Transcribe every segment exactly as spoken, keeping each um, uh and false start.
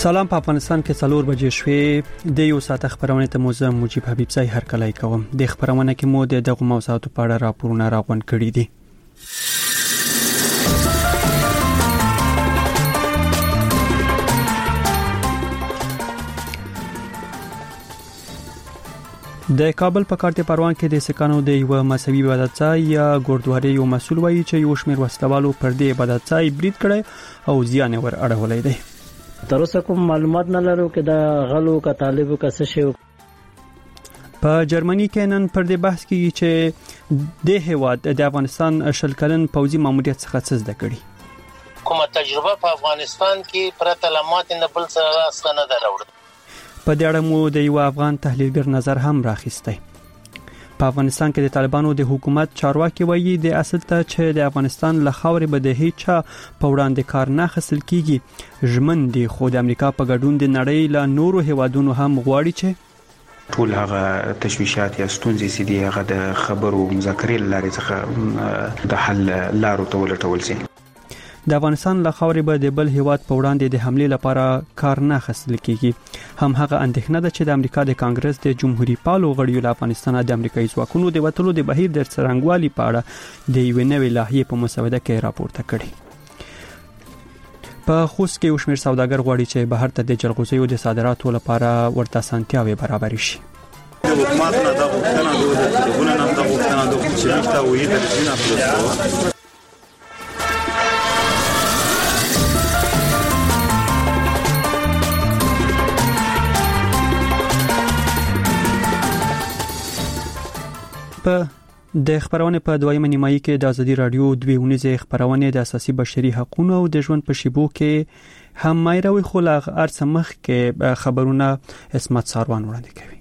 سلام. په افغانستان کې څلور بجې شوې د یو ساعت خبرونه ته موزه مجيب حبیب زای هر کله کوم د خبرونه کې مو د دغه موضوعاتو په اړه راپورونه راغونډ کړي دي. د کابل په کارته پروان کې د سکانو د یو مذهبي عبادتځای یا ګوردواري یو مسول وایي چې یو شمېر وسلوالو پر دې عبادتځای برید کړي او زیان ور اړولې دي. تر اوسه کوم معلومات نه لرو چې دا غلو کا طالبو کا څه شی. په جرمني کې نن پر دې بحث کیږي چې د هیواد د افغانستان شل کلن پوځي ماموریت څخه څه زده کړي. کومه تجربه په افغانستان کې پرته لمات نه بل څه ستنه دراوړه. په دې اړه مو د یو افغان تحلیلګر نظر هم راخیستی. په افغانستان کې د طالبانو د حکومت چارواکي وایي د اصل ته چې د افغانستان له خاورې به د هیڅ په وړاندې کار نه خسل کیږي. ژمن دي خو د امریکا په ګډون د نړۍ له نورو هیوادونو هم غواړي چې ټول هغه تشویشات یا ستونزې چې دي هغه د خبرو مذاکرې لارې څخه د حل لارو ته ولټول شي. د افغانستان له خاورې به د بل هیواد په وړاندې د حمله لپاره کار نه خسل کیږي. هم هغه اندېښنه ده چې د امریکا د کانګرس د جمهوریت پالو غړیو له افغانستان د امریکایي ځواکونو د وټلو د بهیر د څرنګوالي په اړه د یو نوې لایحې په مسوده کې راپورته کړي. په خوست کې یو شمېر سوداګر غواړي چې بهر ته د جلغوزیو د صادراتو لپاره ورته اسانتیاوې برابر شي. حکومت نه دا غوښتنه ده د ټریبونه نه دا غوښتنه ده چې نشته وې د رژیم خپل په د خبرونه په دویمه نیمایي کې د ازادي رادیو دوی ونیزه خبرونه د اساسي بشري حقوقو او د ژوند په شیبو کې هم مایروي خلغ ارسمخ کې خبرونه اسمت ساروان وړاندې کوي.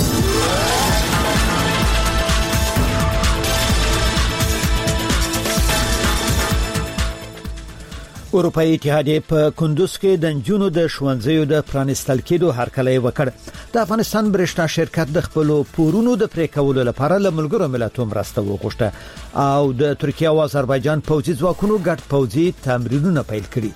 اروپאי اتحادیه په کندوز کې د جنونو د شونځیو د پرانستل کېدو هرکلی وکړ. د افغانستان برېښنا شرکت د خپل پورونو د پرې کولو لپاره له ملګرو ملتونو مرسته وغوښته او د ترکیه او آذربایجان پوځي ځواکونو ګډ پوځي تمرینونه پیل کړي.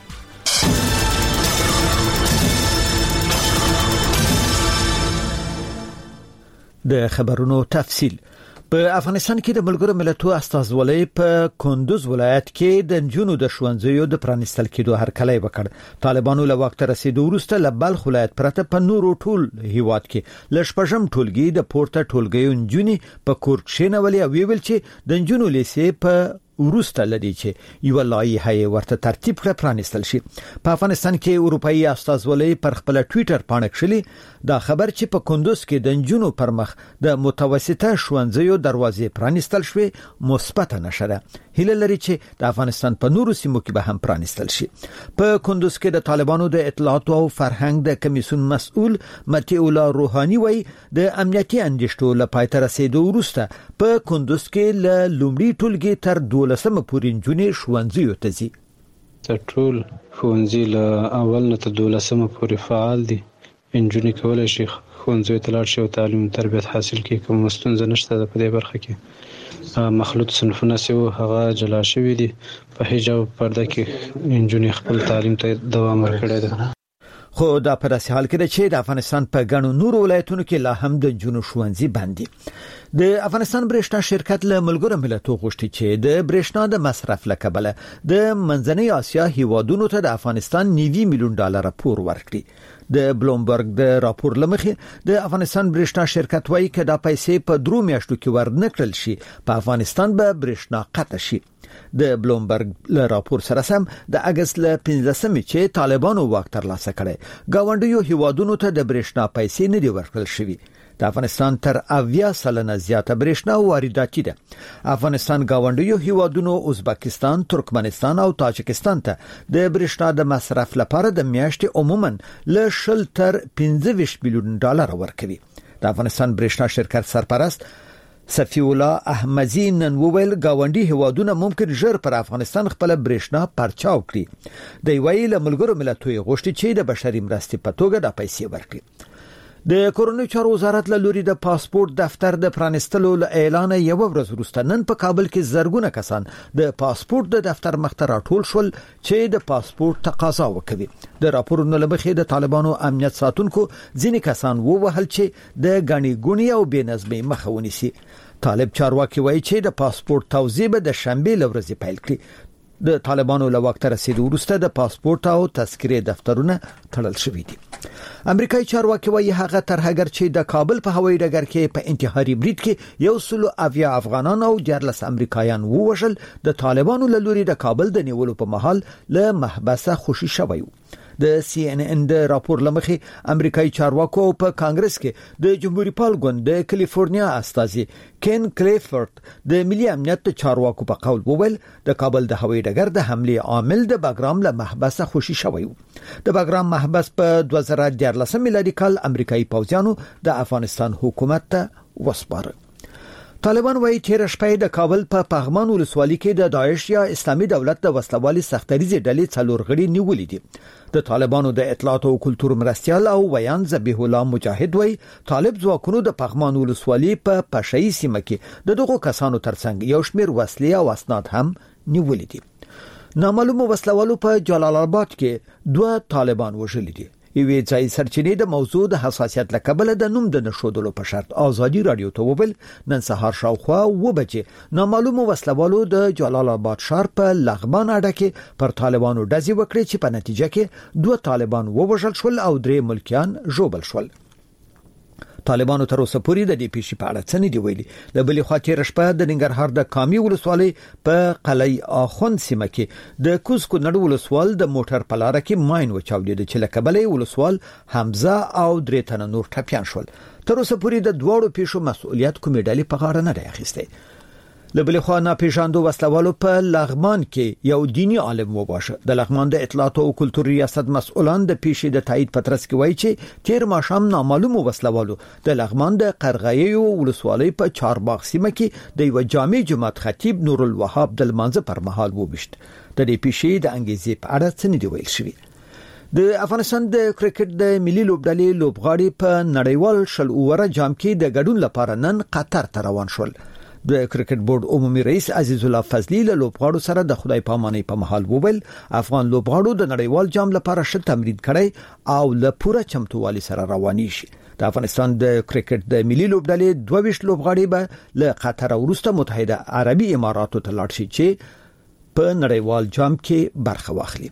د خبرونو تفصیل. په افغانستان کې د ملګرو ملتونو استازولۍ په کندوز ولایت کې د جنونو د شونځیو د پرانستل کېدو هرکلی وکړ. طالبانو له وخت رسیدو وروسته له بلخ ولایت پرته په نورو ټول هیواد کې ل شپږم ټولګي د پورته ټولګیو جنونی په کور کښینولې او ویل چې د جنونو لیسې په ورسته لدی چې یو لایحه ورته ترتیب کړ پرانستل شي. په افغانستان کې اروپאי استازولۍ پر خپل ټوئیټر باندې کړلی دا خبر چې په کندوز کې د جنونو پر مخ د متوسطه شونځیو دروازې پرانستل شوې مثبت نشره. هیله لري چې د افغانستان په نورو سیمو کې به هم پرانستل شي. په کندوز کې د طالبانو د اطلاعات او فرهنګ د کمیسیون مسؤل متی الله روحاني وایي د امنیتي اندېښنو لپاره تر رسیدو وروسته په کندوز کې ل لومړي ټولګي تر دولسمه پورې جنې شونځیو ته ځي. تر ټول ښوونځي له اول نه تر دولسمه پورې فعال دي. انجونې کولای شي ښوونځیو ته لاړ شي او تعلیم تربیت حاصل کړي. کوم ستونزه نشته په دې برخه کې. مخلوط صنفونه سیو هغه جلا شوی دي. په حجاب پرده کې انجونې خپل تعلیم ته دوام ورکړی دی. خو دا په داسې حال کې ده چې د افغانستان په ګڼو نورو ولایتونو کې لا هم د جنونو ښوونځي بند دي. د افغانستان برېښنا شرکت له ملګرو ملتونو غوښتي چې د برېښنا د مصرف لکبله د منځنۍ اسیا هیوادونو ته د افغانستان نوي میلیون ډالر پور ورکړي. د بلومبرګ د راپور لمخې د افغانستان برېښنا شرکت وايي چې دا پیسې په درو میاشتو کې ورنکړل شي په افغانستان به برېښنا قطع شي. د بلومبرګ له راپور سره سم د اگست له پنځلسمې چې طالبانو واک ترلاسه کړي گاونډیو هیوادونو ته د برېښنا پیسې نه دی ورکړل شوی. د افغانستان تر اویا سلنه زیاته برېښنا وارداتي ده. افغانستان گاونډیو هیوادونو ازبکستان، ترکمنستان او تاجکستان ته د برېښنا د مصرف لپاره د میاشتې عموما له شل تر پنځه ویشت میلیون ډالر ورکوي. د افغانستان برېښنا شرکت سرپرست صفی الله احمدی نن وویل گاونډي هیوادونه ممکن ژر پر افغانستان خپل برېښنا پرچاو کړي. د ویل ملګرو ملتونو غوښتي چې د بشري مرستې په توګه د پیسې ورکړي. د کورونی چارو وزارت له لوري د پاسپورت دفتر د پرانستلو اعلان یو ورځ وروسته نن په کابل کې زرګونه کسان د پاسپورت د دفتر مخ ته راټول شول چې د پاسپورت تقاضا وکړي. د راپورونو لمخې د طالبانو امنیت ساتونکو ځینې کسان ووهل چې د غنی ګونی او بېنظمۍ مخه ونیسي. طالب چارواکي وایي چې د پاسپورت توزیع به د شنبه لورځي پیل کړي. د طالبانو له وخت رسیدو وروسته د پاسپورت او تذکرې دفترونه تړل شوي دي. امریکایي چارواکي وایي هغه ترهګر چې د کابل په هوایي ډګر کې په انتحاري برید کې یو سلو اویا افغانان او دیارلس امریکایان ووژل د طالبانو له لوري د کابل د نیولو په مهال له محبسه خوشي شوی. د سی ان ان د راپور لمخې امریکایي چارواکو په کانګرس کې د جمهوریت پال ګوند د کالیفورنیا استازي کین کلیفورد د ملي امنیت چارواکو په قول وویل د کابل د هوایي ډګر د حمله عامل د باګرام له محبسه خوشي شوی. د باګرام محبس په دوه زره دیارلس میلادي کال امریکایي پوځیانو د افغانستان حکومت ته وسپاره. طالبان وایي چې شپه د کابل په پغمان ولسوالۍ کې د داعش یا اسلامي دولت د وسلوالي سختریزي ډلې څلور غړي نیولې دي. د طالبانو د اطلاعات او کلتور مرستيال او ویان ذبیح الله مجاهد وایي طالب ځواکونو د پغمان ولسوالۍ په پشایي سیمه کې د دغو کسانو ترڅنګ یو شمېر وسلې او اسناد هم نیولې دي. نامعلومو وسلوالو په جلال آباد کې دوه طالبان وژلي دي. یوې ځای سرچینې د موضوع د حساسیت لکبله د نوم د نشودلو په شرط ازادي رادیو ته وویل نن سهار شاوخوا و بجې نامعلومو وسلوالو د جلال آباد ښار په لغمان اډه کې پر طالبانو ډزې وکړې چې په نتیجه کې دوه طالبان ووژل شول او درې ملکیان ژوبل شول. طالبانو تر اوسه پورې د دې پیښې په اړه څه نه دی ویلي. له بلې خوا تېره شپه د ننګرهار د کامي ولسوالۍ په قلعه اخوند سیمه کې د کوز کونړ ولسوال د موټر په لاره کې ماین وچاودېد چې له کبله ولسوال حمزه او درې تنه نور ټپیان شول. تر اوسه پورې د دوړو پیښو مسؤلیت کومې ډلې په غاړه نه دی اخیستی. له بلې خوا ناپېژاندو وسلوالو په لغمان کې یو دینی عالم وواژه. د لغمان د اطلاعات او کلتور ریاست مسؤلان د پیښې د تایید پترس کې وایي چې تیر ماښام نامعلومو وسلوالو د لغمان د قرغیو ولسوالۍ په چارباغ سیمه کې د یو جامع جماعت خطیب نور الوهاب د لمانځه پر مهال وبشت. د دې پیښې د انګیزې په اړه څه نه دی ویل شوی. د افغانستان د کرکټ د ملي لوبډلې لوبغاړي په نړیوال شل اوره جام کې د ګډون لپاره نن قطر ته روان شول. د کرکټ بورډ عمومي رئیس عزیز الله فضلی له لوبغاړو سره د خدای پامانۍ په محل وویل افغان لوبغاړو د نړیوال جام لپاره ښه تمرین کړی او له پوره چمتووالي سره رواني شي. د افغانستان د کرکټ د ملي لوبډلې دوه ویشت لوبغاړي به له قطر وروسته متحده عربي اماراتو ته لاړ شي چې په نړیوال جام کې برخه واخلي.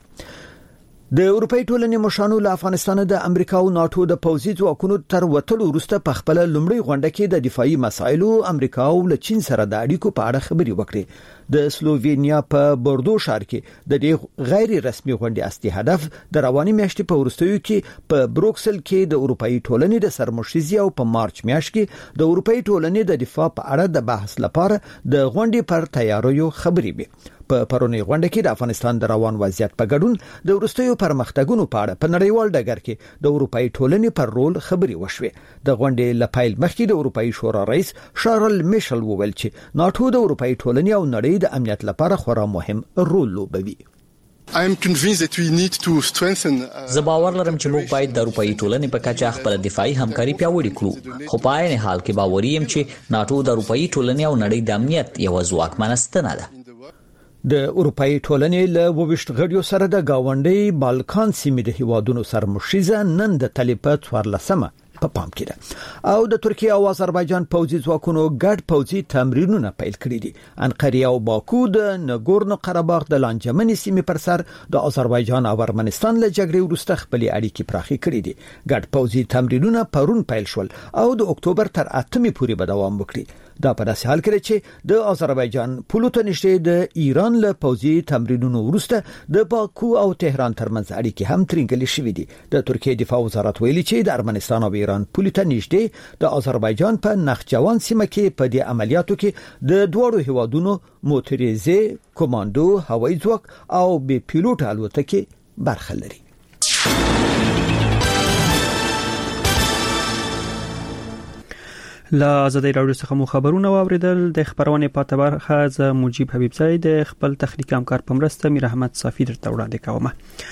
د اروپای ټولنې مشرانو له افغانستان د امریکا او ناتو د پوځي ځواکونو تر وټلو وروسته په خپل لومړی غونډه کې د دفاعي مسایلو امریکا او له چین سره د اړیکو په اړه خبرې وکړې. د سلووینیا په بوردو ښار کې د دې غیر رسمي غونډې اصلي هدف د رواني میاشتې په وروستیو کې په بروکسل کې د اروپای ټولنې د سرمشريزي او په مارچ میاشت کې د اروپای ټولنې د دفاع په اړه د بحث لپاره د غونډې پر تیاریو خبرې وې. په پرونی غونډه کې د افغانستان د روان وضعیت په ګډون د ورستیو پرمختګونو په اړه په نړیوال ډګر کې د اروپای ټولنې پر رول خبرې وشوې. د غونډې لپاره مخکې د اروپای شورا رئیس شارل میشل وویل چې ناتو د اروپای ټولنې او نړۍ د امنیت لپاره خورا مهم رول لوبوي. I am convinced that we need to strengthen زه باور لرم چې موږ باید د اروپאי ټولنې په کچه خپل دفاعي همکاري پیاوړې کړو. خو په عین حال کې باوري یم چې ناتو د اروپאי ټولنې او نړۍ د امنیت یو ځواکمنه ستنه ده. د اروپאי ټولنې له وویشت غړیو سره د گاونډي بالکان سیمې د هیوادونو سرمشریزه نن د تلیپت ورلسمه په پام کې ده او د ترکیه او آذربایجان پوځي ځواکونو ګډ پوځي تمرینونه پیل کړي دي. انقره او باکو د نګورنو قرهباغ د لانجمنې سیمې پر سر د آذربایجان او ارمنستان له جګړې وروسته خپل اړیکې پراخې کړې دي. ګډ پوځي تمرینونه پرون پیل شول او د اکتوبر تر اتمې پورې به دوام وکړي. دا په داسې حال کې چې د آذربایجان پولو ته نږدې د ایران له پوځي تمرینونو وروسته د باکو او تهران ترمنځ اړیکې هم ترنګلې شوې دي. د ترکیه دفاع وزارت ویلي چې د ارمنستان او ایران پولو ته نږدې د آذربایجان په نخجوان سیمه کې په دې عملیاتو کې د دوړو هیوادونو موټریزه کمانډو هوایي ځواک او بي پیلوټ الوتکې برخه لري. لا ازادي راډیو څخه مو خبرونه واوریدل. د خبرونې پاتې برخه ز مجيب حبیب زئی د خپل تخنیک همکار په مرسته میر احمد صافی درته وړاندې کوم.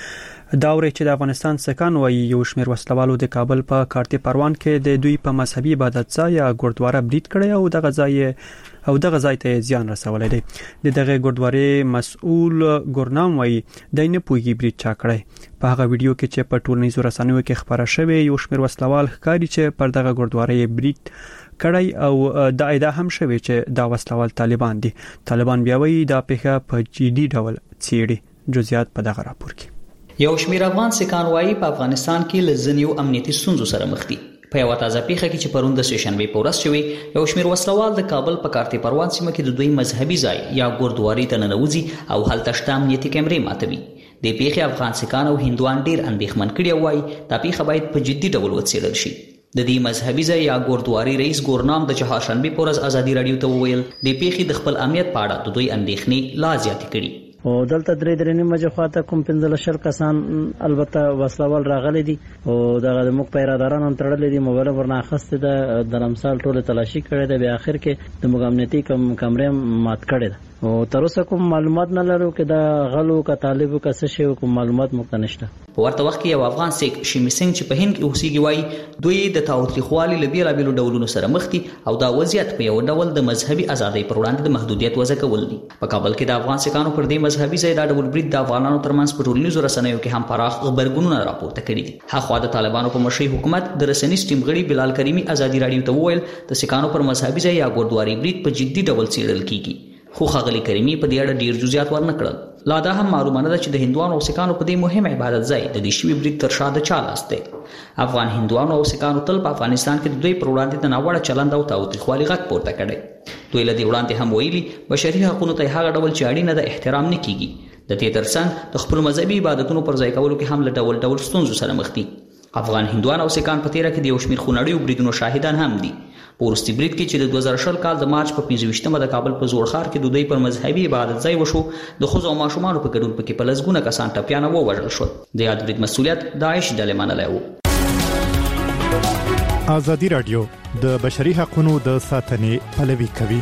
دا ورې چې د افغانستان سکان وایي یو شمېر وسلوالو د کابل په کارتي پروان کې د دوی په مذهبي عبادت ځای یا ګردواره برید کړی او دغه ځای او دغه ځای ته زیان رسولی دی. د دغه ګردوارې مسؤل ګورنام وایي د نه پویږي برید چا کړی. په هغه ویډیو کې چې په ټولنیزو رسنیو کې خبره شوې یو شمېر وسلوال ښکاري چې پر دغه ګردوارې برید کړی او دا ادعا هم شوې چې دا وسلوال طالبان دي. طالبان بیا وایي دا پیښه په جدي ډول څېړي. جزئیات په دغه راپور کې. یو شمېر افغان سکان وایي په افغانستان کې لزنیو امنیتي ستونزو سره مخ دي. په یو تازه پیښه کې چې پروند د سېشنبې په ورځ شوې یو شمېر وسلوال د کابل په کارتي پروان سیمه کې د دوی مذهبي ځای یا ګردواري ته ننوځي او هلته شته امنیتي کیمرې ماتوي. د پیښې افغان سکان او هندوان ډیر اندېښمن کړي وایي دا پیښه باید په جدي ډول وڅېړل شي. د دې مذهبي ځای یا ګردواري رئیس ګورنام د چهارشنبې په ورځ ازادي راډیو ته وویل د پیښې د خپل امنیت په اړه د دوی اندېښنې لا زیاتې کړي. او دلته درې درې نیمه خواته کوم پنځل شل کسان البته وسلوال راغلي دي او دغه د موږ پیراداران هم تړلې دي. موبایل ورنه اخیسته ده د لمسال ټوله تلاشي کړې ده. بیا اخر کې د موږ امنیتي کم کمرې مات کړې ده او تر اوسه کوم معلومات نه لرو چې دا غلو کا طالبو کا څه شی کوم معلومات موږ نشته. په ورته وخت کې یو افغان سیک شیمی سنگ چې په هند کې اوسېږي وایي دوی د تاوتریخوالي له بیلابېلو ډولونو سره مخ دي او دا وضعیت په یو ډول د مذهبي ازادۍ پر وړاندې د محدودیت وضع کول دي. په کابل کې د افغان سیکانو پر دې مذهبي ځای دا ډول برید د افغانانو ترمنځ په ټولنیزو رسنیو کې هم پراخ غبرګونونه راپورته کړي دي. هاخوا د طالبانو په مشرۍ حکومت د رسنیز ټیم غړي بلال کریمي ازادي راډیو ته وویل د سیکانو پر مذهبي ځای یا ګردواري برید په جدي ډول څېړل کیږي. خو ښاغلي کریمي په دې اړه ډیر جزئیات ورنه کړل. لا دا هم معلومه نه ده چې د هندوانو او سکانو په دې مهم عبادت ځای د دې شوي برید تر شا د چا لاس دی. افغان هندوانو او سکانو تل په افغانستان کې د دوی پر وړاندې د ناوړه چلند او تاوتریخوالي غږ پورته کړی. دوی له دې وړاندې هم ویلي بشري حقوقو ته هغه ډول چې اړینه ده احترام نه کیږي. د دې ترڅنګ د خپل مذهبي عبادتونو پر ځای کولو کې هم له ډول ډول ستونزو سره مخ دي. افغان هندوان او سکان په تیره کې د یو شمېر خونړیو بریدونو شاهدان هم دي. په وروستي برید کې چې د دوه زره شل کال د مارچ په پنځه ویشتمه د کابل په زوړ ښار کې د دوی پر مذهبي عبادت ځای وشو د ښځو او ماشومانو په ګډون پکې په لسګونه کسان ټپیان ووژل شول. د یاد برید مسؤلیت داعش ډلې منلی و. ازادي راډیو د بشري حقوقو د ساتنې پلوي کوي.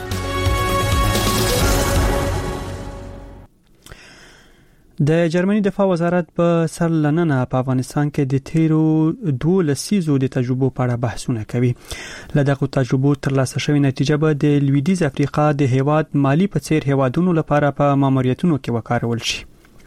د جرمني دفاع وزارت په سر لننه په افغانستان کې د تیرو دوه لسیزو د تجربو په اړه بحثونه کوي. له دغه تجربو ترلاسه شوې نتیجه به د لویدیز افریقا د هیواد مالی په څیر هیوادونو لپاره په ماموریتونو کې وکارول شي.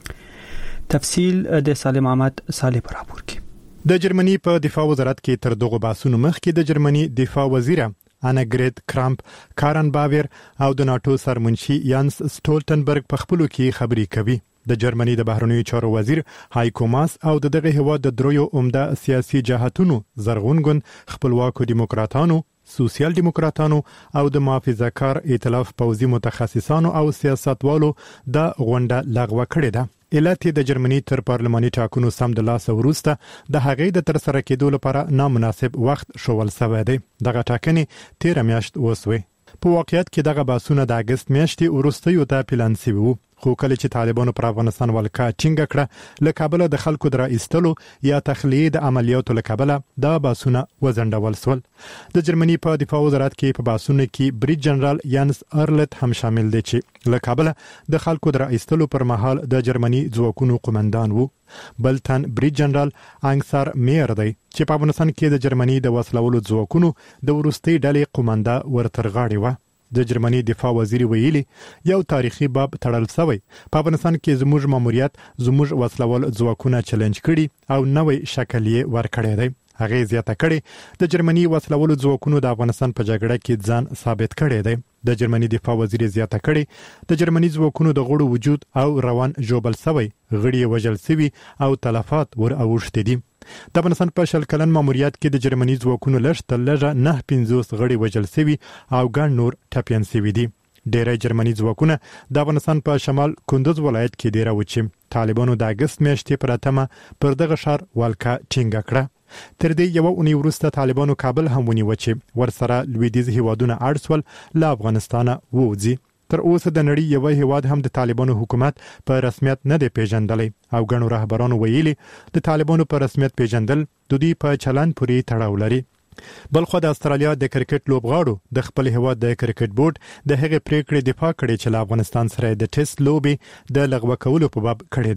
تفصیل د سالم احمد صالح په راپور کې. د جرمني په دفاع وزارت کې تر دغه بحثونو مخکې د جرمني دفاع وزیره اناګریت کرامپ کارن باویر او د ناتو سرمنشي یانس سټولټنبرګ په خپلو کې خبرې کوي. د جرمني د بهرنیو چارو وزیر هایکو ماس او د دغه هیواد د دریو عمده سیاسي جهاتونو زرغون ګوند خپلواکو دیموکراتانو سوسیال دیموکراتانو او د محافظه‌کار ائتلاف پوځي متخصصانو او سیاستوالو د غونډه لغوه کړې ده. علت د جرمني تر پارلماني ټاکنو سم د لاس وروسته د هغې د تر سره کېدو لپاره نامناسب وخت شول شوی دی. دغه ټاکنې تیر میاشت وسوي. په واقعیت کې دغه باسونه د اگست میاشتې وروسته یو ته پلان سی وو. خو کله چې طالبانو پر افغانستان ولکه ټینګه کړه له کابل د خلکو در ایستلو یا تخلیه د عملیاتو له کابل دا باسونه وزندول سول. د جرمني په دفاع وزارت کې په باسونه کې بریټ جنرال یانس ارلت هم شامل دي چې له کابل د خلکو در ایستلو پر مهال د جرمني ځواکونو قومندان وو. بلتن بریټ جنرال انګسار میر دی چې په افغانستان کې د جرمني د وسلوالو ځواکونو د ورستۍ ډلې قومنده ورترغاړي و. د جرمني دفاع وزیر ویلي یو تاریخي باب تړل شوی. په افغانستان کې زموږ ماموریت زموږ وسلوال ځواکونه چیلنج کړي او نوې شکل یې ورکړی دی. هغه زیاته کړي د جرمني وسلوال ځواکونو د افغانستان په جګړه کې ځان ثابت کړی دی. د جرمني دفاع وزیر زیاته کړي د جرمني ځواکونو د غړو وجود او روان جوبل شوی غړي وژل شوی او تلفات ور اوښتي دي. د افغانستان په شل کلن ماموریت کې د جرمني ځواکونو لږ تر لږه نه پنځوس غړي وژل شوي او ګڼ نور ټپیان شوي دي. ډېری جرمني ځواکونه د افغانستان په شمال کندوز ولایت کې ډیره و چې طالبانو د اگست میاشتې پر اتمه پر دغه ښار ولکه ټینګه کړه. تر دې یو اونۍ وروسته طالبانو کابل هم ونیو چې ورسره لویدیځ هیوادونه اړ شول له افغانستانه ووځي. تر اوسه د نړۍ یو هیواد هم د طالبانو حکومت په رسمیت نه دی پیژندلی او ګڼو رهبرانو ویلي د طالبانو په رسمیت پیژندل د دوی په چلند پورې تړاو لري. بلخو د استرالیا د کرکټ لوبغاړو د خپل هیواد د کرکټ بورډ د هغې پریکړې دفاع کړې چې له افغانستان سره د ټیسټ لوبې د لغوه کولو په باب کړې ده.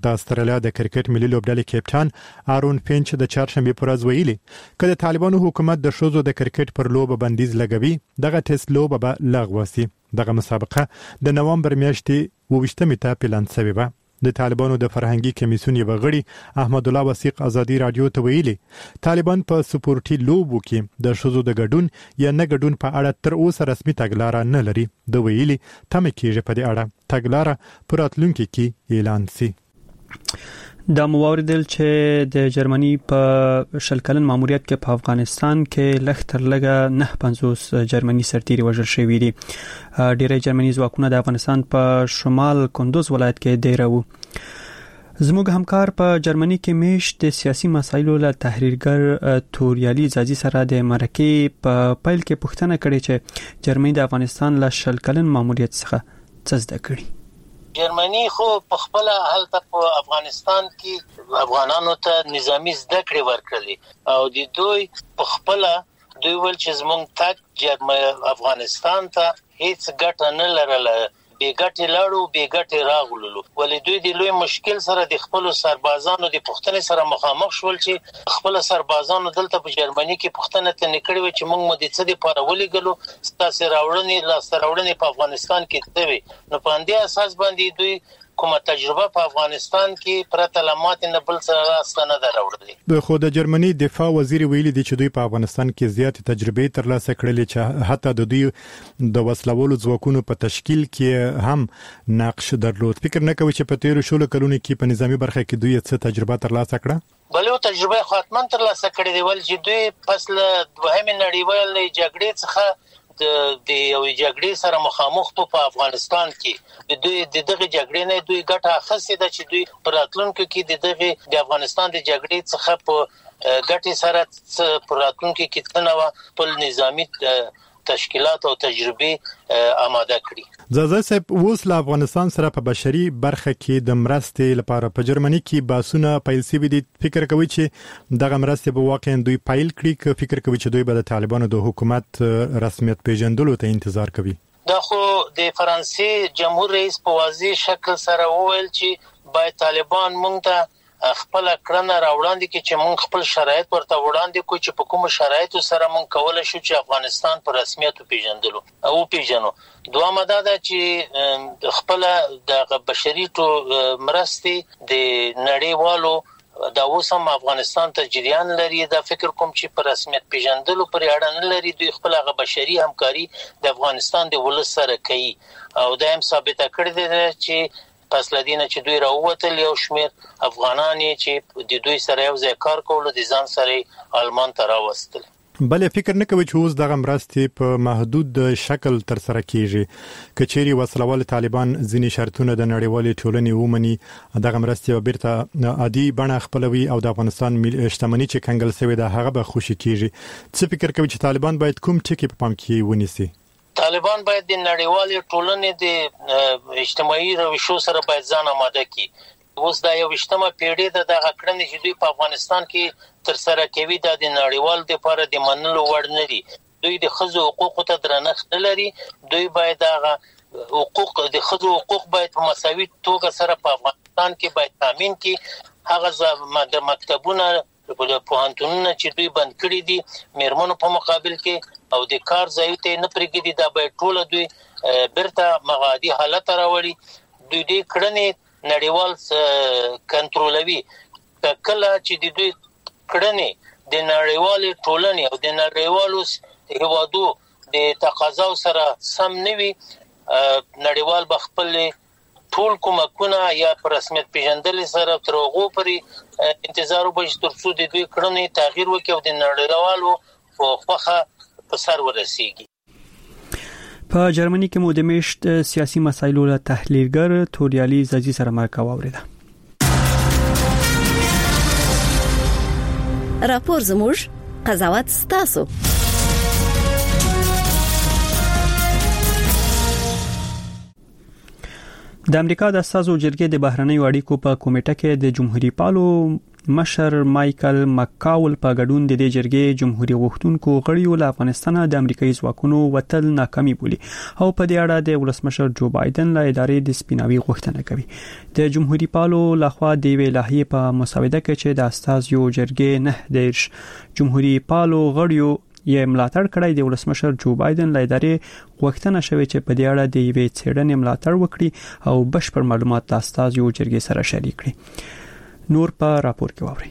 د استرالیا د کرکټ ملي لوبډلې کپټان آرون فینچ د چهارشنبه پر ورځ ویلي کله طالبانو حکومت د شوزو د کرکټ پر لوب بندیز لګوي دغه ټیسټ لوب به لغوه شي. دغه مسابقه د نوامبر میاشتې وویشتمې ته پلان شوې وه. د طالبانو د فرهنګي کمیسیون یو غړي احمد الله وثیق ازادي رادیو ته ویلي طالبان په سپورتي لوبو کې د شوزو د ګډون یا نه ګډون په اړه تر اوسه رسمي تګلارې نه لري. د ویلي تم کېږي په دې اړه تګلارې پر راتلونکي کې اعلان شي. د موریدل چې د جرمني په شلکلن ماموریت کې په افغانستان کې لږ تر لږه نه پنځوس جرمني سرتیري وژل شوي دي. ډیری جرمني ځواکونه د افغانستان په شمال کندوز ولایت کې ډیر وو. زموږ همکار په جرمني کې میش د سیاسي مسایلو له تحریرګر توریالي زازي سره د مرکې په پیل کې پوښتنه کړې چې جرمني د افغانستان له شلکلن ماموریت څخه څه زده کړي. جرمني خو په خپل حالت په افغانستان کې افغانانو ته نظامی زده کړې ورکړلې او د دوی په خپل دوی ول چې زمونږ تک جرمني افغانستان ته هیڅ ګټه نه لرله، بې ګټې لاړو بې ګټې راغللو. ولې دوی د لوی مشکل سره د خپل سربازانو د پښتنې سره مخامخ شول چې خپل سربازانو دلته په جرمني کې پښتنه ته نکړي و چې موږ مو د څه لپاره ولېګلو ستاسو راوړنې لا سراوړنې په افغانستان کې ته وي. نو په دې اساس باندې دوی کومه تجربه په افغانستان کې پرته لمات نه بل څه راستنه دراوړلې. د خو د جرمني دفاع وزیر ویلي دی چې دوی په افغانستان کې زیات تجربه ترلاسه کړلې چې حتی د دوی د وسلوالو ځواکونو په تشکیل کې هم نقش درلود. فکر نه کوي چې په تیر شلو کلونو کې په نظامی برخه کې دوی څه تجربه ترلاسه کړه؟ بلو تجربه خاطمن ترلاسه کړې دی ول چې دوی پس له دوهمې نړیوالې جګړې څخه د د یو جګړې سره مخامخ په افغانستان کې دوی د دغه جګړې نه دوی ګټه اخیستې ده چې دوی پر راتلونکو کې د دغه د افغانستان د جګړې څخه په ګټې سره پر راتلونکو کې څنګه په نظامی تشکیلات او تجربه آماده کړي. زازا صاحب اوس له افغانستان سره په بشري برخه کې د مرستې لپاره په جرمني کې باسونه پیل شوي دي. فکر کوي چې دغه مرستې به واقعا دوی پیل کړي که فکر کوي چې دوی به د طالبانو د حکومت رسمیت پیژندلو ته انتظار کوي؟ دا خو د فرانسې جمهور رئیس په واضح شکل سره وویل چې باید طالبان مونږ ته خپل کړنه راوړاندې کې چې مونږ خپل شرایط ورته وړاندې کوو چې په کوم شرایطو سره مونږ کولای شو چې افغانستان په رسمیت پیژندلو او پیژنو. دوامه دا ده چې خپل د بشري مرستې د نړیوالو دا اوسم افغانستان ته جریان لري. دا فکر کوم چې په رسمیت پیژندلو پر اړه نه لري. دوی خپل هغه بشري همکاري د افغانستان د ولس سره کوي او دا هم ثابت کړی دی چې پس لدینه چې دوی راووتل یو شمیر افغانانی چې د دوی سره یو ځای کار کول د ځان سره آلمان ته راوستل. بلې فکر نه کوي چې اوس دغه مرستې په محدود شکل تر سره کیږي. کچېری وسلوال طالبان ځینې شرطونه د نړیوالې ټولنې ومني دغه مرستې بیرته عادي بڼه خپلوي او د افغانستان شتمنۍ چې کنګل شوی ده هغه به خوشي کیږي. څه فکر کوي چې طالبان باید کوم ټکی په پام کې ونیسي؟ طالبان باید د نړیوالې ټولنې د اجتماعي روشو سره باید ځان آماده کړي. اوس دا یو وشتمه پیړۍ ده د غکړنې چې دوی په افغانستان کې تر سره کوي دا د نړیوال لپاره د منلو وړ نه دي. دوی د ښځو حقوقو ته درنښت لري. دوی باید هغه حقوق د ښځو حقوق باید په مساوي توګه سره په افغانستان کې باید تامین کړي. هغه د مکتبونه په پوهنتونونو چې دوی بند کړي دي میرمنو په مقابل کې او د کار ځای ته نه پرېږدي دا به ټول دوی برته مغادي حالت راوړي. دوی دې کړنې نړیوال کنټرولوي. کله چې د دوی کړنې د نړیوال ټولنې او د نړیوالو هیوادو د تقاضا سره سم نه وي نړیوال بخپل ټول کومکونه یا پر رسمیت پیژندل سره تر هغه پورې انتظار وبشي ترڅو د دوی کړنې تغییر وکړي او د نړیوالو په خوخه په سر ورسیږي. په جرمني کې مو د میشت سیاسي مسایلو له تحلیلګر توریالي زازي سره مرکه واوریده. راپور زموږ قضاوت ستاسو. د امریکا د اساسو جرګې د بهرنیو اړیکو په کمیټه کې د جمهوریت پالو مشر مايكل مکاول په ګډون د دې جرګې جمهوریت غوښتونکو غړیو له افغانستان د امریکایي ځواکونو وتل ناکامي بولي او په دې اړه د ولسمشر جو بایدن له ادارې د سپیناوي غوښتنه کوي. د جمهوریت پالو لخوا د ویلایې په مسوده کې چې د اساسو جرګې نه دیرش جمهوریت پالو غړیو یې ملاتړ کړی د ولسمشر جو بایدن له ادارې غوښتنه شوې چې په دې اړه د یوې څېړنې ملاتړ وکړي او بشپړ معلومات د اساسو جرګې سره شریک کړي. نور په راپور کې واوري.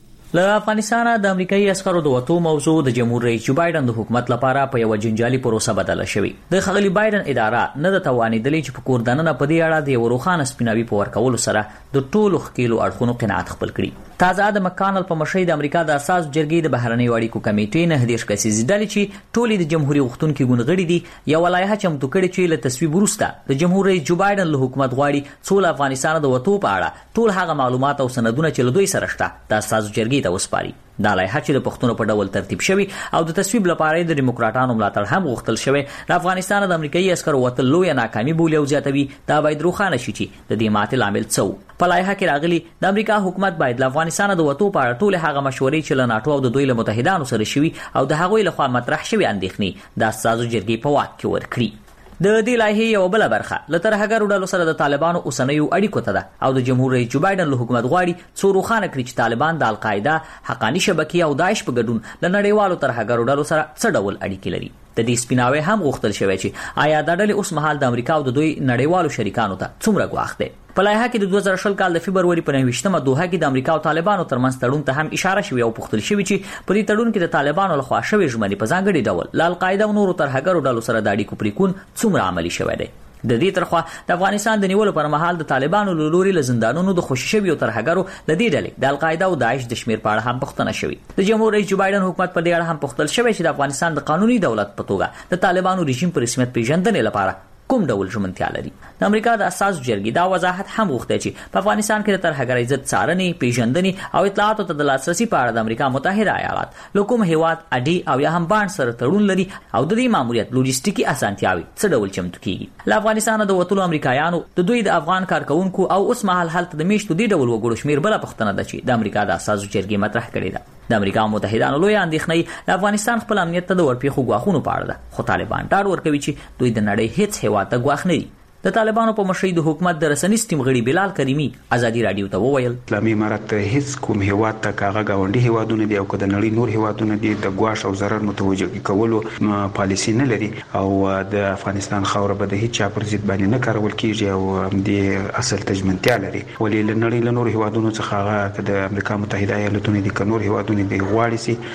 له افغانستان د امریکایي عسکرو د وټو موضوع د جمهور رئیس جو بایدن د حکومت لپاره په یو جنجالي پروسه بدله شوې. د خغلی بایدن اداره نه د توانیدلې چې په کوردانه په دې اړه د وروخان سپیناوي په ورکولو سره د ټولو خکېلو اړخونو قناعت خپل کړي. تازه د مکانل په مشرۍ د امریکا د اساس جرګې د بهرنیو اړیکو کمیټې نه دیش کسیز ډلې چې ټولې د جمهوریت غوښتونکو ګوندغړي دي یو لایحه چمتو کړې چې له تصویب وروسته د جمهور رئیس جو بایدن له حکومت غواړي څول افغانستان د وټو په اړه ټول هغه معلومات او سندونه چې له دوی سره شته د اساس جرګې ته وسپاري. دا لایحه چې د پښتون په ډول ترتیب شوی او د تصویب لپاره د دیموکراتانو ملاتړ هم غوښتل شوی د افغانستان د امریکایي عسکرو وتل لوی ناکامي بولی او زیاتوي دا باید روښانه شي چې د دې ماتې لامل څه په لایحه کې راغلي د امریکا حکومت باید د افغانستان د وټو په اړه ټول هغه مشورې چې له ناتو او د دوی له متحدانو سره شوي او د هغوی لخوا مطرح شوي اندېښنې د اساسو جرګې په واک کې ورکړي. د دې لایحې یو بل برخه له ترهګرو ډلو سره د طالبانو اوسنیو اړیکو ته ده او د جمهور رئیس جو بایدن له حکومت غواړي څو روښانه کړي چې طالبان د القاعده حقانی شبکې او داعش په ګډون له نړیوالو ترهګرو ډلو سره څه ډول اړیکې لري. د دې سپیناوي هم غوښتل شوی چې آیا د ډلې اوس مهال د امریکا او د دوی نړیوالو شریکانو ته څومره ګواښ دی. په لایحه کې د دوه زره شل کال د فبرवरी په نهه دوحه کې د امریکا او طالبانو ترمنځ تړون ته هم اشاره شوې او پوښتل شوې چې په دې تړون کې د طالبانو لخوا شوې ژمنې په ځانګړي ډول له القاعده او نورو ترهګرو ډلو سره د اړیکو پریکون څومره عملي شوی دی. د دې ترخوا د افغانستان د نیولو پر مهال د طالبانو له لوري له زندانونو د خوشي شویو ترهګرو د دې ډلې د القاعده او داعش د شمیر په اړه هم پوښتنه شوې. د جمهور رئیس جو بایدن حکومت په دې اړه هم پوښتل شوی چې د افغانستان د قانوني دولت په توګه د طالبانو رژیم په رسمیت پیژندنې لپاره کوم ډول ژمنتیا لري. د امریکا د اساس جرګې دا وضاحت هم غوښتي چې په افغانستان کې د ترهګرۍ ضد څارنې پیژندنې او اطلاعاتو ته د لاسرسي په اړه د امریکا متحده ایالات له کوم هیواد اډي او یا هم باند سره تړون لري او د دې ماموریت لوجستیکي اسانتیاوي څه ډول چمتو کیږي. له افغانستان د وټولو امریکایانو د دوی د افغان کارکونکو او اوس مهال حالت د میشتو دی ډول وګړو شمیر بل پښتنه ده چې د امریکا د اساس جرګې مطرح کړې ده. د امریکا متحدانو لوی اندېښنې د افغانستان خپل امنیت ته د ورپېښو ګواښونو په اړه ده خو طالبان ډاډ ورکوي چې دوی د نړۍ هیڅ هیواد ته ګواښ نه دي. د طالبانو په مشرۍ د حکومت د رسنیز ټیم غړي بلال کریمی ازادي رادیو ته وویل اسلامي امارات هیڅ کوم هیواد ته کاغه گاونډي هیوادونه دي او که د نړۍ نور هیوادونه دي د ګواښ او ضرر متوجه کولو پالیسی نه لري او د افغانستان خاوره به د هیڅ چا پر ضد باندې نه کارول کیږي او د اصل تجمنتیا لري. ولې له نړۍ له نور هیوادونو څخه هغه د امریکا متحده ایالاتونو دي که نور هیوادونه دي غواړي سي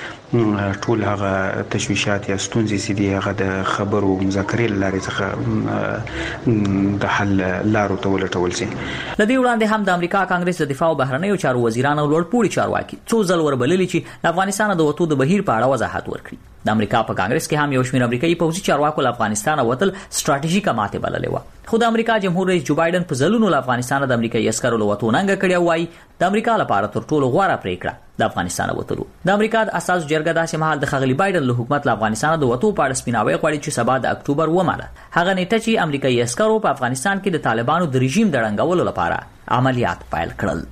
ټول هغه تشویشات یا ستونزې سي دي هغه د خبرو مذاکرې لارې څخه د حل لارو ته ولټول شي. لدی وړاندې هم د امریکا کانګرس د دفاع او بهرنیو چارو وزیرانو لوړپوړي چارواکي څو ځل وربللي چې د افغانستان د وټو د بهیر په اړه وضاحت ورکړي. د امریکا په کانګرس کې هم یو شمېر امریکایي پوځي چارواکو له افغانستان وتل ستراتیژیکه ماته بللې و. خو د امریکا جمهور رئیس جو بایدن په ځلونو له افغانستان د امریکایي عسکرو له وټو ننګه کړی وای د امریکا لپاره تر ټولو غوره پریکړه د افغانستان وتلو. د امریکا د اساس جرګه داسې مهال د خغلی بایدن له حکومت له افغانستان د وټو په اړه سپیناوی غواړي چې سبا د اکتوبر وماله هغه نیټه چې امریکایي عسکرو په افغانستان کې د طالبانو د رژیم د ړنګولو لپاره عملیات پیل کړل.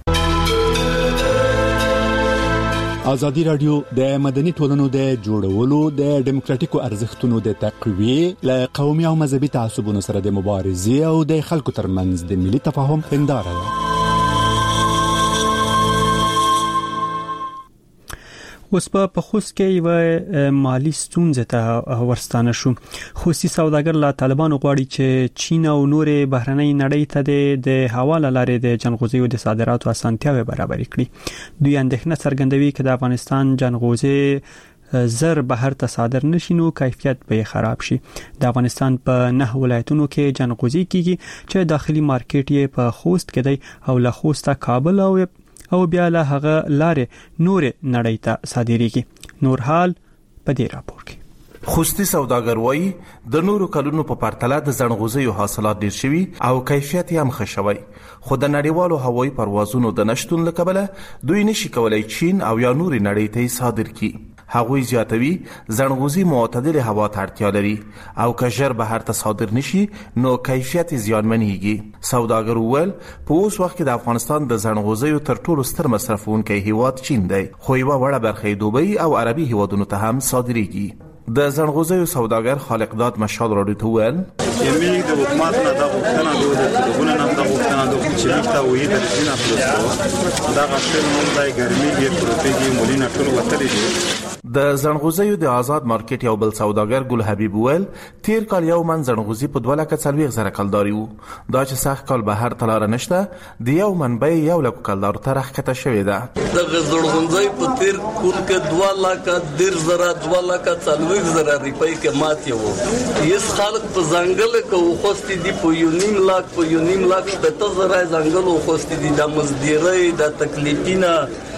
ازادي رادیو د مدني ټولنو د جوړولو د ډیموکراتیکو ارزښتونو د تقویه ل قومي او مذهبي تعصبونو سره د مبارزې او د خلکو ترمنځ د ملي تفاهم هنداره ده. اوس په خوست کې یو مالی ستونزه ته ورستانه شو. خوستي سوداګر لا طالبانو غواړي چې چین او نورې بهرنۍ نړۍ ته د حواله لارې د جنغوزیو د صادراتو اسانتیاوي برابر کړي. دوی اندېښنه څرګندوي چې د افغانستان جنغوزي زر بهر ته صادر نشي نو کیفیت به خراب شي. د افغانستان په نه ولایتونو کې جنغوزي کیږي چې داخلي مارکیټ یې په خوست کې دی او له خوسته کابل او او بیا له هغه لارې نور نړۍ ته صادریږي. نور حال په دې راپور کې. خوستي سوداګر وایي د نورو کلونو په پرتله د زنغوزیو حاصلات ډیر شوي او کیفیت یې هم ښه شوی خو د نړیوالو هوایي پروازونو د نشټون له کبله دوی نشي کولای چین او یا نورې نړۍ ته صادر کړي. هغوی زیاتوي زنغوزي معتدل هوا ته اړتیا لري او که ژر بهر ته صادر نشي نو کیفیت زیانمنېږي. سوداګر وویل په اوس وخت کې د افغانستان د زنغوزیو تر ټولو ستر مصرفونکی هیواد چین دی، خو یوه وړه برخه دوبۍ او عربي هیوادونو ته هم صادریږي. د زنغوزیو سوداګر خالقداد مشال راډیو ته وویل یمي د حکومت نه د غوښتنه د تلګونه نه د غوښتنه د چې لکه وې د دینه پلوستو دا غشل مونږ د ګرمي د پروتګي مولینه ټول وتلې دي. د زنغوزیو د آزاد مارکیټ یو بل سوداګر ګل حبیب ویل تیر کال یو من زنغوزي په دوه لکه څلوېښت زره کلداري وو، دا چې سخت کال بهر ته لاره نشته د یو منبع یو لکو کلدارو ته راښکته شوې ده. دغه زنغوزي په تیر کال کې دوه لکه دېرش زره دوه لکه څلوېښت زره روپۍ قیمت یې وو. هېڅ خلک په ځنګل کې وخوستې دي په یو نیم لاک په یو نیم لاک شپېته زره ځنګل وخوستې دي. د مزدیرۍ د تکلیفینه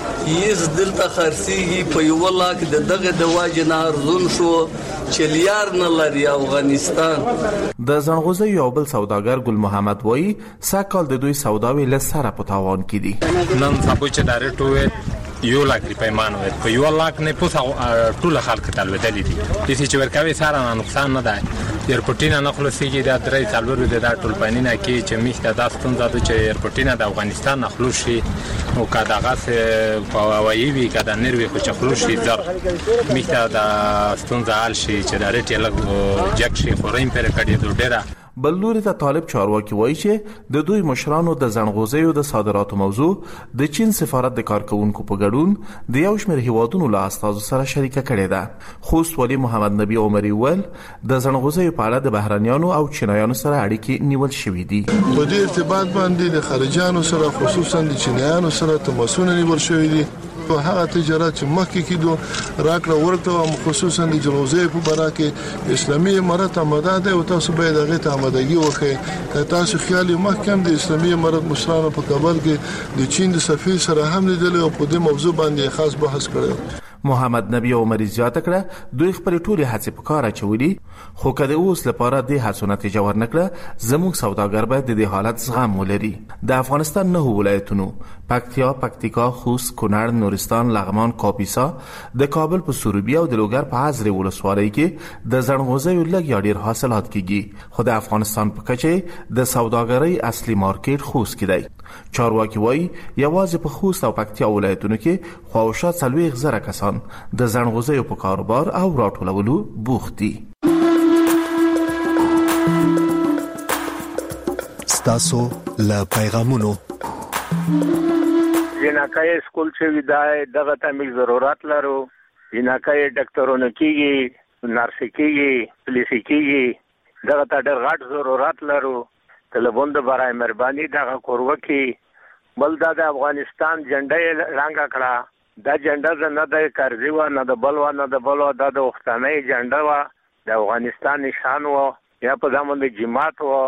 هیڅ دلته خرڅېږي په یوه لاک د دغه د واجې نه ارزون شو چې لیار نه لري افغانستان. د زنغوزیو یو بل سوداګر ګل محمد وایي سږ کال د دوی سوداوې له سره په تاوان کې دي. نن سبا چې ډایرکټ وویل یو لاک روپۍ مان وویل په یوه لاک نه پوس ټوله خلک ته لوېدلي دي. داسې چې ورکوي سره نه نقصان نه دی. ایرپورټونه نه خلاصېږي دا درې څلور د دا ټولپاینونه کې چې میخ ته دا ستونزه ده چې ایرپورټونه د افغانستان نه خلاص شي او که دغسې په هوایي وي که د نیر وي خو چې خلاص شي زر میخ ته د ستونزه حل شي چې د ریټ یې لږ جګ شي خو ریم پرې کړېدو ډېره. بل لوري ته طالب چارواکي وایي چې د دوی مشرانو د زنغوزیو د صادراتو موضوع د چین سفارت د کارکونکو په ګډون د یو شمېر هیوادونو له استازو سره شریکه کړې ده. خوست والي محمد نبی عمري ویل د زنغوزیو په اړه د بهرنیانو او چینایانو سره اړیکې نیول شوې دي. په دې ارتباط باندې د خارجيانو سره خصوصا د چینایانو سره تماسونه نیول شوې دي. په هغه تجارت چې مخکې کېدو راکړه ورکړه خصوصا د جنوزي په باره کې اسلامي امارت آماده ده او تاسو باید هغه ته آمادګي وکړئ. تاسو خیال محکم د اسلامي امارت مشرانو په کابل کې د چین د سفیر سره هم لیدل او په دې موضوع باندې خاص بحث کړی. محمد نبی عمري زیاته کړه دوی خپل ټولې هڅې په کار اچولي خو که د اوس لپاره د هڅو نتیجه ورنکړه زموږ سوداګر باید د دې حالت زغم ولري. د افغانستان نه ولایتونو پکتیا، پکتیکا، خوست، کونړ، نورستان، لغمان، کاپیسا، د کابل په سروبي او د لوګر په حضرې ولسوالۍ کې د زنغوزیو لږ یا ډېر حاصلات کیږي خو د افغانستان په کچه د سوداګرۍ اصلي مارکیټ خوست کې دی. چارواکي وایي یوازې په خوست او پکتیا ولایتونو کې خواوشا څلوېښت زره کسان د زنغوزیو په کاروبار او راټولولو بوخت دي. ستاسو له پیغامونو جنکای سکول چې ودای دغه ته موږ ضرورت لرو. جنکای ډاکټرونه کیږي، نرس کیږي، پولیس کیږي، دغه ته ډېر غټ ضرورت لرو. تلبون د برای مهرباني دغه کوروکی بل د افغانستان جنډه رنګ کړه. دا جنډه نه د کارزی و نه د بل و نه د بل و د وختانه جنډه و د افغانستان نشان و یا په دامن د جماعت و.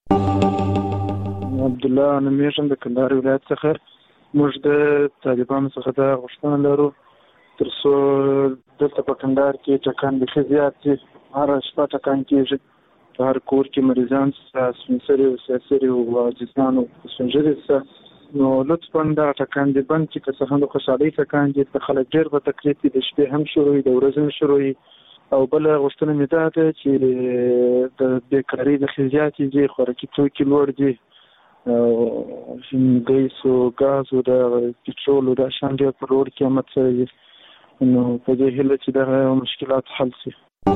عبد الله نمیشم د کندهار ولایت څخه. موږ د طالبانو څخه د غوښتنه لرو ترڅو دلته په کندهار کې ټکان بخي زیات دي. هر شپه ټکان کېږي په هر کور کې مریضان سپینسري او سیاسري او عاجزان او سنجري سره نو لطفا دا ټکان دي بند چې که څه هم د خوشحالۍ ټکان دي په خلک ډېر په تکلیف دي د شپې هم شروع وي د ورځې هم شروع وي. او بل غوښتنه مې دا ده چې د بیکارۍ د خزیاتې دي خوراکي توکي لوړ دي او ګیس او ګاز او د پټرول او د شان ډېر په لوړ قیمت سره دي. نو په دې هیله چې دغه مشکلات حل شي.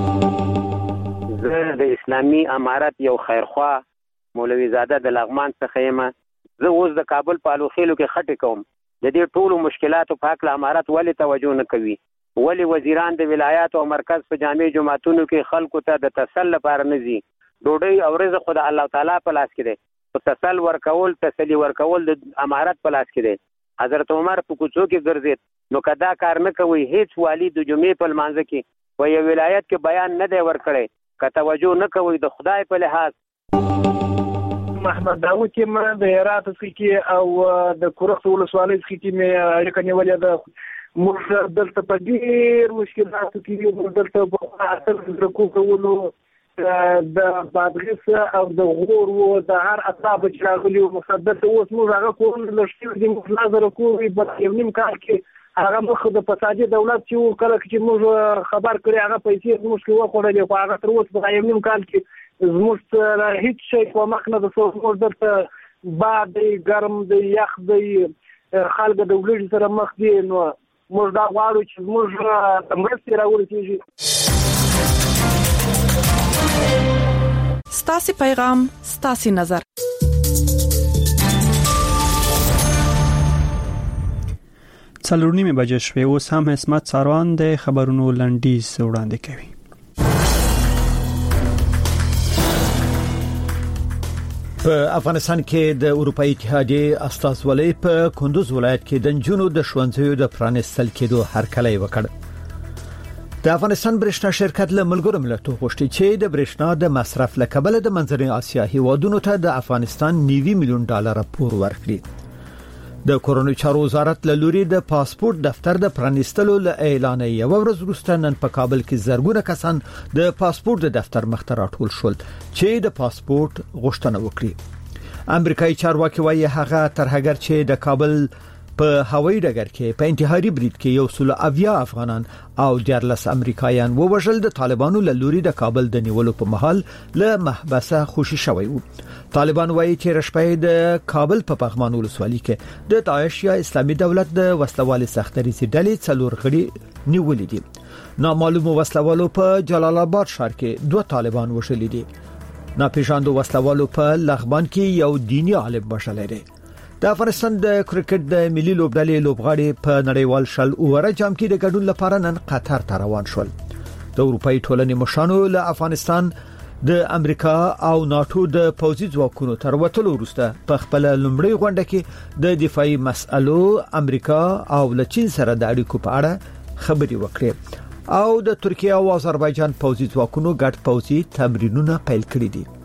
زه د اسلامي امارت یو خیرخوا مولوي زاده د لغمان څخه یم. زه اوس د کابل په الوخیلو کې خټې کوم. د دې ټولو مشکلاتو په حق امارت ولې توجه نه کوي؟ ولې وزیران د ولایات او مرکز په جامع جماعتونو کې خلکو ته د تسل لپاره نه ځي؟ ډوډۍ او رزق خو د الله تعالی په لاس کې دی. په تسل ورکول تسلی ورکول د امارت په لاس کې دی. حضرت عمر په کوڅو کې ګرځید نو که دا کار نه کوي هیڅ والی د جمعې په لمانځه کې په یو ولایت کې بیان نه دی ورکړی که توجه نه کوي د خدای په لحاظ. محمد داوود یم د هرات څخه او د کورخ ولسوالۍ څخه مې اړیکه نیولې ده. موږ دلته په ډېر مشکلاتو کې یو دلته په اصل د کوکولو د بادغیس او د غور او د هر اصحاب چې راغلي او مقدس اوس موږ هغه کورونه لښتي دي موږ نظر کوو په یو نیم کال کې هغه مخ د فسادي دولت چې کله چې موږ خبر کړی هغه پیسې موږ کې وخوړلې خو هغه تر اوسه په یو نیم کال کې زموږ هیڅ شي په مخ نه د څو درته باد دی ګرم دی یخ دی خلک د ولې سره مخ دي نو موږ دا غواړو چې موږ مرستې راوړو. ستاسو پیغام ستاسو نظر. څلور نیمه بجې شوې او سم حسمت ساروان د خبرونو لنډیز وړاندې کوي. په افغانستان کې د اروپאי اتحادیې استازولۍ په کندوز ولایت کې د جنونو د ښوونځیو د پرانیستل کېدو هرکلی وکړ. د افغانستان برېښنا شرکت له ملګرو ملتونو غوښتي چې د برېښنا د مصرف له کبله د منځنۍ اسیا هیوادونو ته د افغانستان نوي میلیون ډالر پور ورکړي. د کورونی چارو وزارت له لوري د پاسپورت دفتر د پرانیستلو له اعلان یو ورځ وروسته نن په کابل کې زرګونه کسان د پاسپورت د دفتر مخ ته راټول شول چې د پاسپورت غوښتنه وکړي. امریکایي چارواکي وايي هغه ترهګر چې د کابل په هوایي ډګر کې په انتحاري برید کې یو سل اویا افغانان او دیارلس امریکایان ووژل د طالبانو له لوري د کابل د نیولو په محل له محبسه خوشي شوی وو. طالبان وايي چې رشپې د کابل په پغمان ولسوالۍ کې د داعش یا اسلامي دولت د وسلوالي سختريسي ډلې څلور غړي نیولې دي. نامعلومو وسلوالو په جلال آباد ښار کې دوه طالبان وشلې دي. ناپېژاندو وسلوالو په لغمان کې یو دینی عالم وشلې دي. د افغانستان د کرکټ د ملي لوبډلې لوبغاړي په نړیوال شل اوره جام کې د ګډون لپاره نن قطر ته روان شول. د اروپאי ټولنې مشانو له افغانستان د امریکا او ناتو د پوځي ځواکونو تر وټلو وروسته په خپل لومړی غونډه کې د دفاعي مسألو امریکا او له چین سره د اړیکو په اړه خبري وکړي او د ترکیه او آذربایجان پوځي ځواکونو ګډ پوځي تمرینونه پیل کړي دي.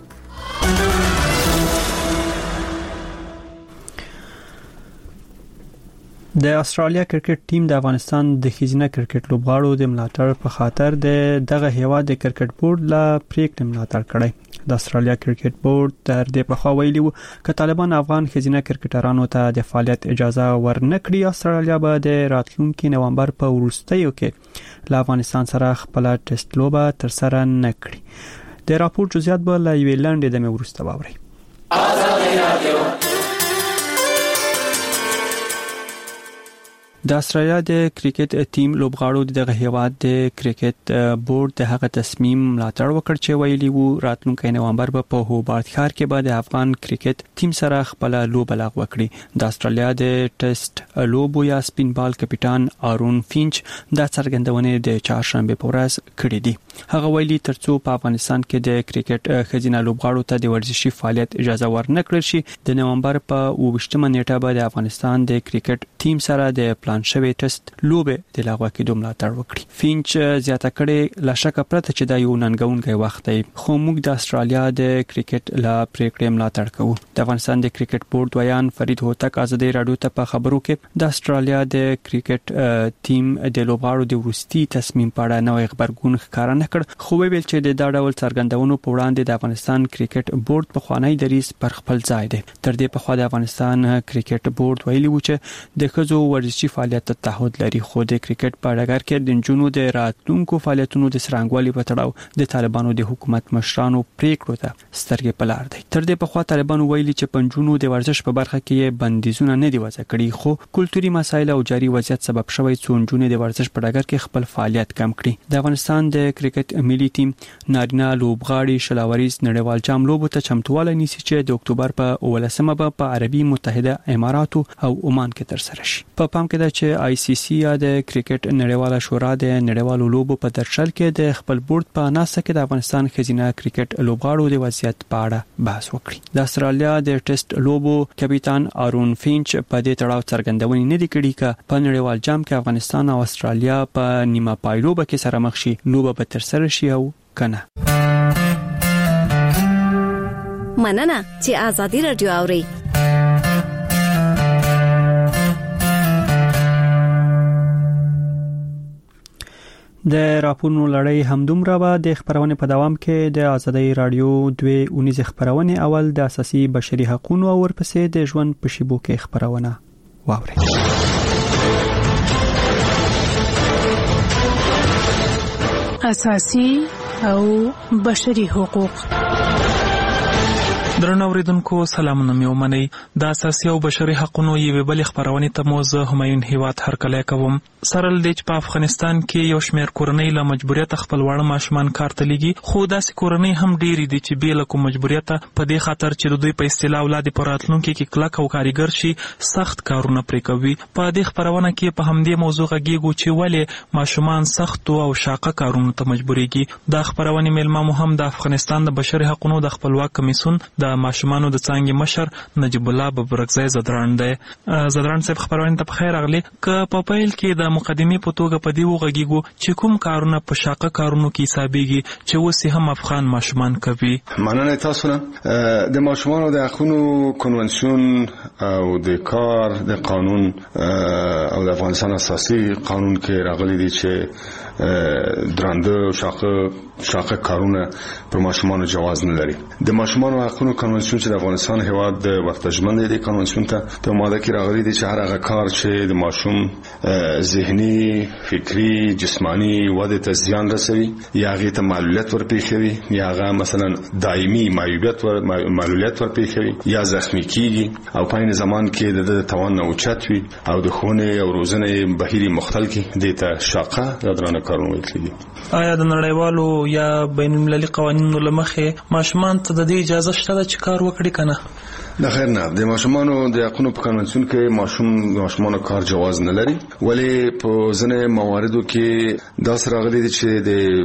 د استرالیا کرکټ ټیم د افغانستان د ښځینه کرکټ لوبغاړو د ملاتړ په خاطر د دغه هیواد د کرکټ بورډ لا پریکړه ملاتړ کړی. د استرالیا کرکټ بورډ تر دې په خوا ویلي وو چې طالبان افغان ښځینه کرکټرانو ته د فعالیت اجازه ورنکړي. استرالیا به د راتلونکي نومبر په وروستیو کې له افغانستان سره خپل ټیسټ لوبه تر سره نکړي. د راپور جزئیات به له یوې لنډې د مې ورسته واوري. آزادي رادیو د استرالیا د کرکټ ټیم لوبغاړو دغه هیواد د کرکټ بورډ د هغه تصمیم ملاتړ وکړ چې ویلي وو راتلونکي نومبر په هوبارت ښار کې به د افغان کرکټ ټیم سره خپل لوبه لغوه کړي. د استرالیا د ټیسټ لوبو یا سپین بال کپټان آرون فینچ د څرګندونې د چهارشنبه په ورځ کړې دي. هغه ویلي ترڅو په افغانستان کې د کرکټ ښځینه لوبغاړو ته د ورزشي فعالیت اجازه ورنکړل شي د نومبر په اووه نیټه به د افغانستان د کرکټ ټیم سره د پلان شوی ټیسټ لوبه د لغوه کېدو ملاتړ وکړي. فینچ زیاته کړي لا شک پرته چې دا یو ننګونکی وخت دی خو موږ د استرالیا د کرکټ لا پریکړې ملاتړ کوو. د افغانستان د کرکټ بورډ ویان فرید هوتک ازادي رادیو ته په خبرو کې د استرالیا د کرکټ ټیم د لوبغاړو د ورستي تصمیم په اړه نوې خبرګون ښکاره نه کړ خو ویل چې د دا ډول څرګندونو په وړاندې د افغانستان کرکټ بورډ په خوانی دریس پر خپل ځای دی. تر دې په خوا د افغانستان کرکټ بورډ ویلي و چې د خزو ورزشي فعالیت تعهد لري خو د کرکټ په ډګر کې د جنونو د راتلونکو فعالیتونو د سرانګوالي په تړاو د طالبانو د حکومت مشرانو پریکړو ته سترګې په لار دي. تر دې په خوا طالبانو ویلي چې پنځونو د ورزش په برخه کې بندیزونه نه دی وضع کړي خو کلتوري مسایل او جاري وضعیت سبب شوی چې جنونو د ورزش په ډګر کې خپل فعالیت کم کړي. د افغانستان د کرکټ ملي ټیم نارینه لوبغاړي شلاوریز نړیوال جام لوبو ته چمتواله نیسي چې د اکتوبر په اولسمه په عربي متحده اماراتو او عمان کې تر سره شي. په پام کې ده چې آی سی سی یا د کرکټ نړیواله شورا د نړیوالو لوبو په درشل کې د خپل بورډ په ناسه کې د افغانستان ښځینه کرکټ لوبغاړو د وضعیت په اړه بحث وکړي. د استرالیا د ټیسټ لوبو کپټان آرون فینچ په دې تړاو څرګندونې نه دي کړې چې په نړیوال جام کې افغانستان او استرالیا په نیمه پای لوبه کې سره مخ شي لوبه به تر سره شي او کنه. مننه چې آزادي رادیو اوري. د راپورونو لړۍ همدومره به د خبرونه په دوام کې د آزادۍ رادیو دوه اونیز خبرونه اول د اساسي بشري حقوقو او ورپسې د ژوند په شیبو کې خبرونه واوري. اساسي او بشري حقوق. درنو اوریدونکو سلامونه مې ومنئ. د اساسي او بشري حقوقو یوې بلې خبرونې ته مو زه همایون هیواد هرکلی کوم. سره له دې چې په افغانستان کې یو شمېر کورنۍ له مجبوریته خپل واړه ماشومان کار ته لېږي، خو داسې کورنۍ هم ډېرې دي چې بې له کوم مجبوریته په دې خاطر چې د دوی په اصطلاح اولاد په راتلونکي کې کلک او کارګر شي سخت کارونه پرې کوي. په دې خبرونه کې په همدې موضوع غږیږو چې ولې ماشومان سختو او شاقه کارونو ته مجبورېږي. دا خبرونه میلمه مو هم د افغانستان د بشري حقوقو د خپلواک کمیسیون د ماشومانو د څانګې مشر نجیب الله ببرکزی زدران دی. زدران صاحب خبرونه ته بخیر راغلی. که په پیل کې د مقدمې په توګه په دې وغږیږو چې کوم کارونه په شاقه کارونو کې حسابېږي چې اوس هم افغان ماشومان کوي. مننه تاسو نه. د ماشومانو د حقوقو کنونسیون او د کار د قانون او د افغانستان اساسي قانون کې راغلي دي چې درانده شاقه شاقه کارونه پر ماشومان جواز نه لري. د ماشومان حقوقو کنونسیون چې د افغانستان هیواد د ورتجمن دی کنونسیون ته په ماده کې راغلي دي چې هر هغه کار چې د ماشوم ذهني، فکری، جسمانی وده ته زیان رسوي یا هغه ته معلولیت ورپېښوي یا هغه مثلا دایمي معیوبیت ور معلولیت ورپېښوي یا زخمی کیږي او په عین زمان کې د توان نه اوچت وي او د ښوونې او روزنې بهیر مختل کې د ته شاقه یا درانه کارونه ویل کېږي. آیا د نړیوالو یا بین المللي قوانینو له مخې ماشومان ته د دې اجازه شته چې کار وکړي کنه؟ نه خیر نه. د ماشومانو د حقوقو په کنونسیون کې ماشوم ماشومانو کار جواز نه لري، ولی په ځینې مواردو کې دا سره غلي دي چې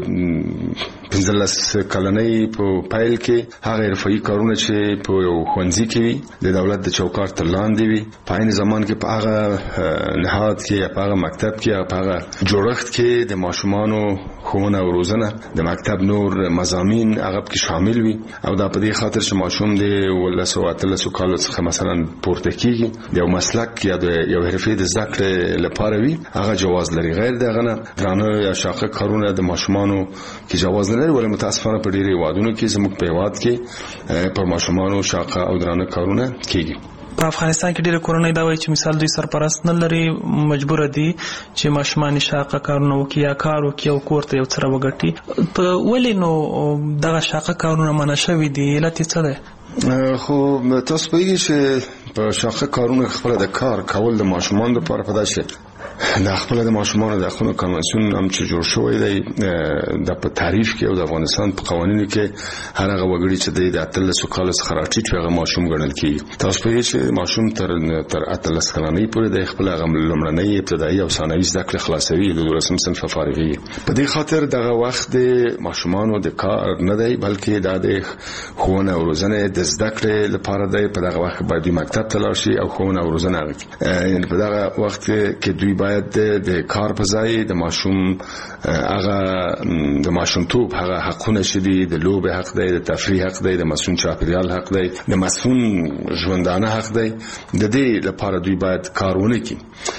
د پنځلس کلنۍ په پایل کې هغه حرفي کارونه چې په یو ښوونځي کې وي د دولت د چوکاټ تر لاندې وي، په عین زمان کې په هغه نهاد کې یا په هغه مکتب کې یا په هغه جوړښت کې د ماشومانو ښوونه او روزنه د مکتب نور مضامین هغه کې شامل وي او دا په دې خاطر چې ماشوم د ولسو اتلسو کالو څخه مثلا پورته کیږي یو مسلک یا د یو حرفې د زده کړې لپاره وي هغه جواز لري. غیر دغه نه درانه یا شاقه کارونه د ماشومانو کې جواز نه لري، ولې متاسفانه په ډېری وادونو کې زموږ په هیواد کې پر ماشومانو شاقه او درانه کارونه کیږي. په افغانستان کې ډېر کورنۍ دا وایي چې مثال دوی سرپرست نه لري، مجبور دي چې ماشومان شاقه کارونه وکړي یا کار وکړي او کور ته یو څه راوګټي. په ولې نو دغه شاقه کارونه منع شوي دي؟ علت یې څه دی؟ خو تاسو پوهیږئ چې په شاقه کارونه خپل د کار کول د ماشومان لپاره په داسې د خپل د ماشومان د حقوقو کنونسیون هم چې جوړ شوی دی د په تعریف کې او د افغانستان په قوانینو کې هر هغه وګړي چې د اتلسو کالو څخه راټیټ وي هغه ماشوم ګڼل کیږي. تاسو پوهیږئ چې ماشوم تر تر اتلس کلنۍ پورې د خپل هغه لومړنۍ ابتدایي او ثانوي زده کړې خلاصوي د دولسم صنف فارغي. په دې خاطر دغه وخت د ماشومانو د کار نه دی بلکې د ښوونه او روزنه د زده کړې لپاره دی. په دغه وخت باید مکتب ته لاړ شي او ښوونه او روزنه وکړي. یعنې په دغه وخت کې دوی باید د کار په ځای د ماشوم هغه د ماشومتوب هغه حقونه چې دي د لوب حق دی، د تفریح حق دی، د مسون چاپیریال حق دی، د مسون ژوندانه حق دی. د دې لپاره دوی باید کارونه کوي،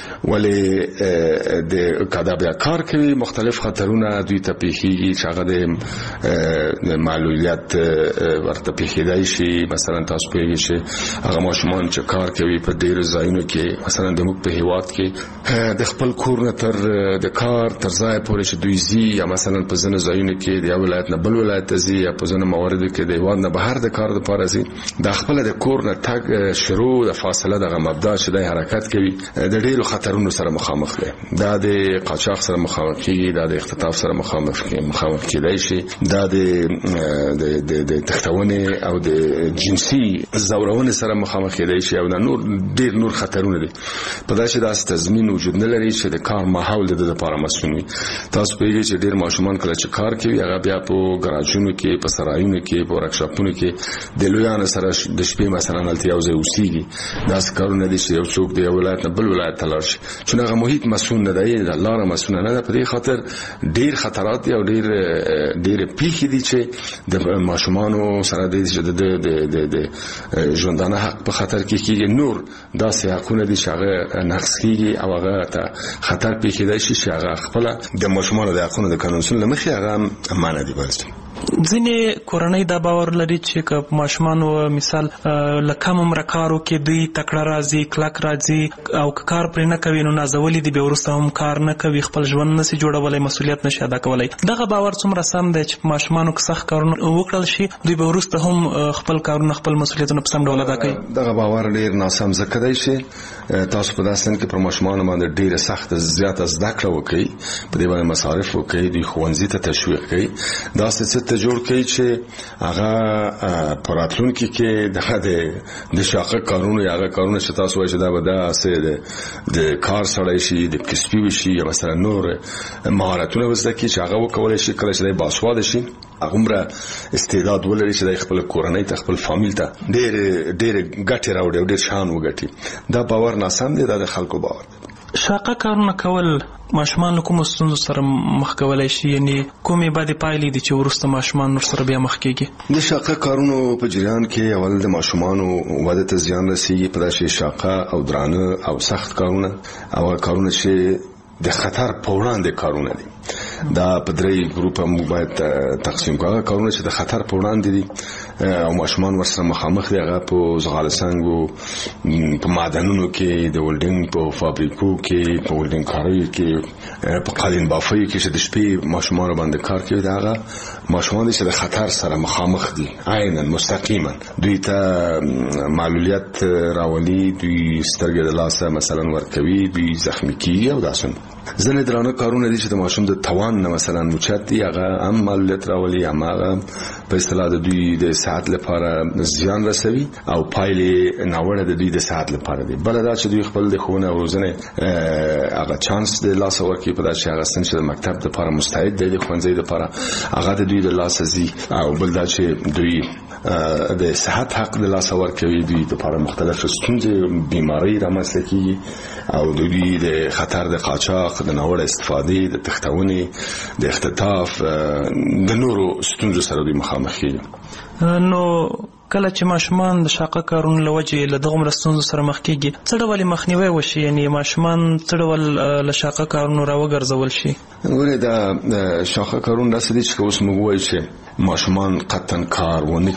ولې د کدا بیا کار کوي مختلف خطرونه دوی ته پیښیږي چې هغه د معلولیت ورته پیښیدای شي. مثلا تاسو پوهیږئ چې هغه ماشومان چې کار کوي په ډیرو ځایونو کې مثلا د موږ په هیواد کې د خپل کور نه تر د کار تر ځای پورې چې دوی زی یا مثلا په ځینو ځایونو کې د یو ولایت نه بل ولایت ته زی یا په ځینو مواردو کې د هیواد نه بهر د کار لپاره زی د خپل د کور نه تګ شروع د فاصله دغه مبدا چې د حرکت کوي د ډیرو خطرونو سره مخامخ دی. دا د قاچاق سره مخامخ کیږي، دا د اختطاف سره مخامخ مخامخ کیدای شي، دا د د د تختونې او د جنسي زورونې سره مخامخ کیدای شي او نور ډیر نور خطرونه دي. په داسې داسې تضمین وجود نه لري چې د کار ماحول د لپاره مسؤل وي. تاسو پیږئ چې ډیر ماشومان کله چې کار کوي هغه بیا په ګراجونو کې، په سرایونو کې، په ورکشاپونو کې د لویانو سره د شپې مثلا هلته یو ځای اوسېږي. داسې کارونه دي چې یو څوک د یو ولایت نه بل ولایت ته لاړ شي، چې هغه محیط مسؤل نه دی، د لاره مسؤل نه ده. په دې خاطر ډیر خطرات دي او ډیر ډیر پیښې دي چې د ماشومانو سره د د د ژوندانه حق په خطر کې کیږي. نور داسې حقونه دي چې هغه نقض کیږي او هغه ته خطر پیښیدای شي چې هغه خپل د ماشومانو د حقوقو د قانون سره مخې هغه معنی دی. بلته ځینې کورنۍ دا باور لري چې که ماشومان مثال لکم عمر کارو کې دوی تکړه راځي کلک راځي او که کار پرې نه کوي نو نازولي دي، بیا وروسته هم کار نه کوي، خپل ژوند نشي جوړولی، مسؤلیت نشي ادا کولی. دغه باور څومره سم دی چې ماشومانو که سخت کارونه وکړل شي دوی به وروسته هم خپل کارونه خپل مسؤلیتونه په سم ډول ادا کوي؟ دغه باور ډېر ناسم ځکه دی چې تاسو په داسې سن کې پر ماشومانو باندې ډېره سخته زیاته زده کړه وکړئ، په دې باندې مصارف وکړئ، دوی ښوونځي ته تشویق کړئ، داسې څه ته جوړ کړئ چې هغه په راتلونکي کې دغه د شاقه کارونه یا هغه کارونه چې تاسو وایئ چې دا به داسې د کار سړی شي، د کسبي وشي یا مثلا نور مهارتونه به زده کړي چې هغه وکولی شي کله چې دی باسواده شي هغومره استعداد ولري چې د خپل کورنۍ ته خپل فامیل ته ډېرې ډېرې ګټې راوړي او ډېر شان وګټي. دا باور ناسم دی، دا د خلکو باور دی. شاقه کارونه کول ماشومان له کومو ستونزو سره مخ کولی شي؟ یعنی کومې بدې پایلې دي چې وروسته ماشومان نور سره بیا مخ کېږي؟ د شاقه کارونو په جریان کې اول د ماشومانو وده ته زیان رسېږي، په داسې شاقه او درانه او سخت کارونه او کارونه چې د خطر په وړاندې کارونه دي. دا په درې ګروپه موږ باید تقسیم کړو. کارونه چې د خطر په وړاندې دي او ماشومان ورسره مخامخ دي، هغه په زغال سنګو، په معدنونو کې، د ولډینګ په فابریکو کې، په ولډینګ کاریو کې، په قالین بافیو کې چې د شپې ماشومان باندې کار کوي، دا هغه ماشومان دي چې د خطر سره مخامخ دي عیناً مستقیما. دوی ته معلولیت راولي، دوی سترګې د لاسه مثلا ورکوي، دوی زخمی کیږي او داسې. ځینې درانه کارونه دي چې د ماشوم د توان نه مثلا اوچت دي، هغه هم معلولیت راولي، هماغه په اصطلاح د دوی د صحت لپاره زیان رسوي او پایلې ناوړه د دوی د صحت لپاره دي. بله دا چې دوی خپل د ښوونې او روزنې هغه چانس د لاسه ورکوي، په دا چې هغه سن چې د مکتب دپاره مستعد دی، د ښوونځي دپاره هغه د دوی د لاسه ځي، او بل دا چې دوی د صحت حق د لاسه ورکوي، دوی دپاره مختلف ستونزې بیمارۍ رامنځته کېږي او دوی د خطر د قاچاق، د ناوړه استفادې، د تښتونې، د اختطاف، د نورو ستونزو سره دوی مخامخ کېږي. نو کله چې ماشومان د شاقه کارونو له وجې له دغومره ستونزو سره مخ کېږي څه ډول مخنیوی وشي؟ یعنې ماشومان څه ډول له شاقه کارونو راوګرځول شي؟ ګورې دا شاقه کارونه داسې دي چې اوس موږ وایو چې ماشومان قطعا کار ونه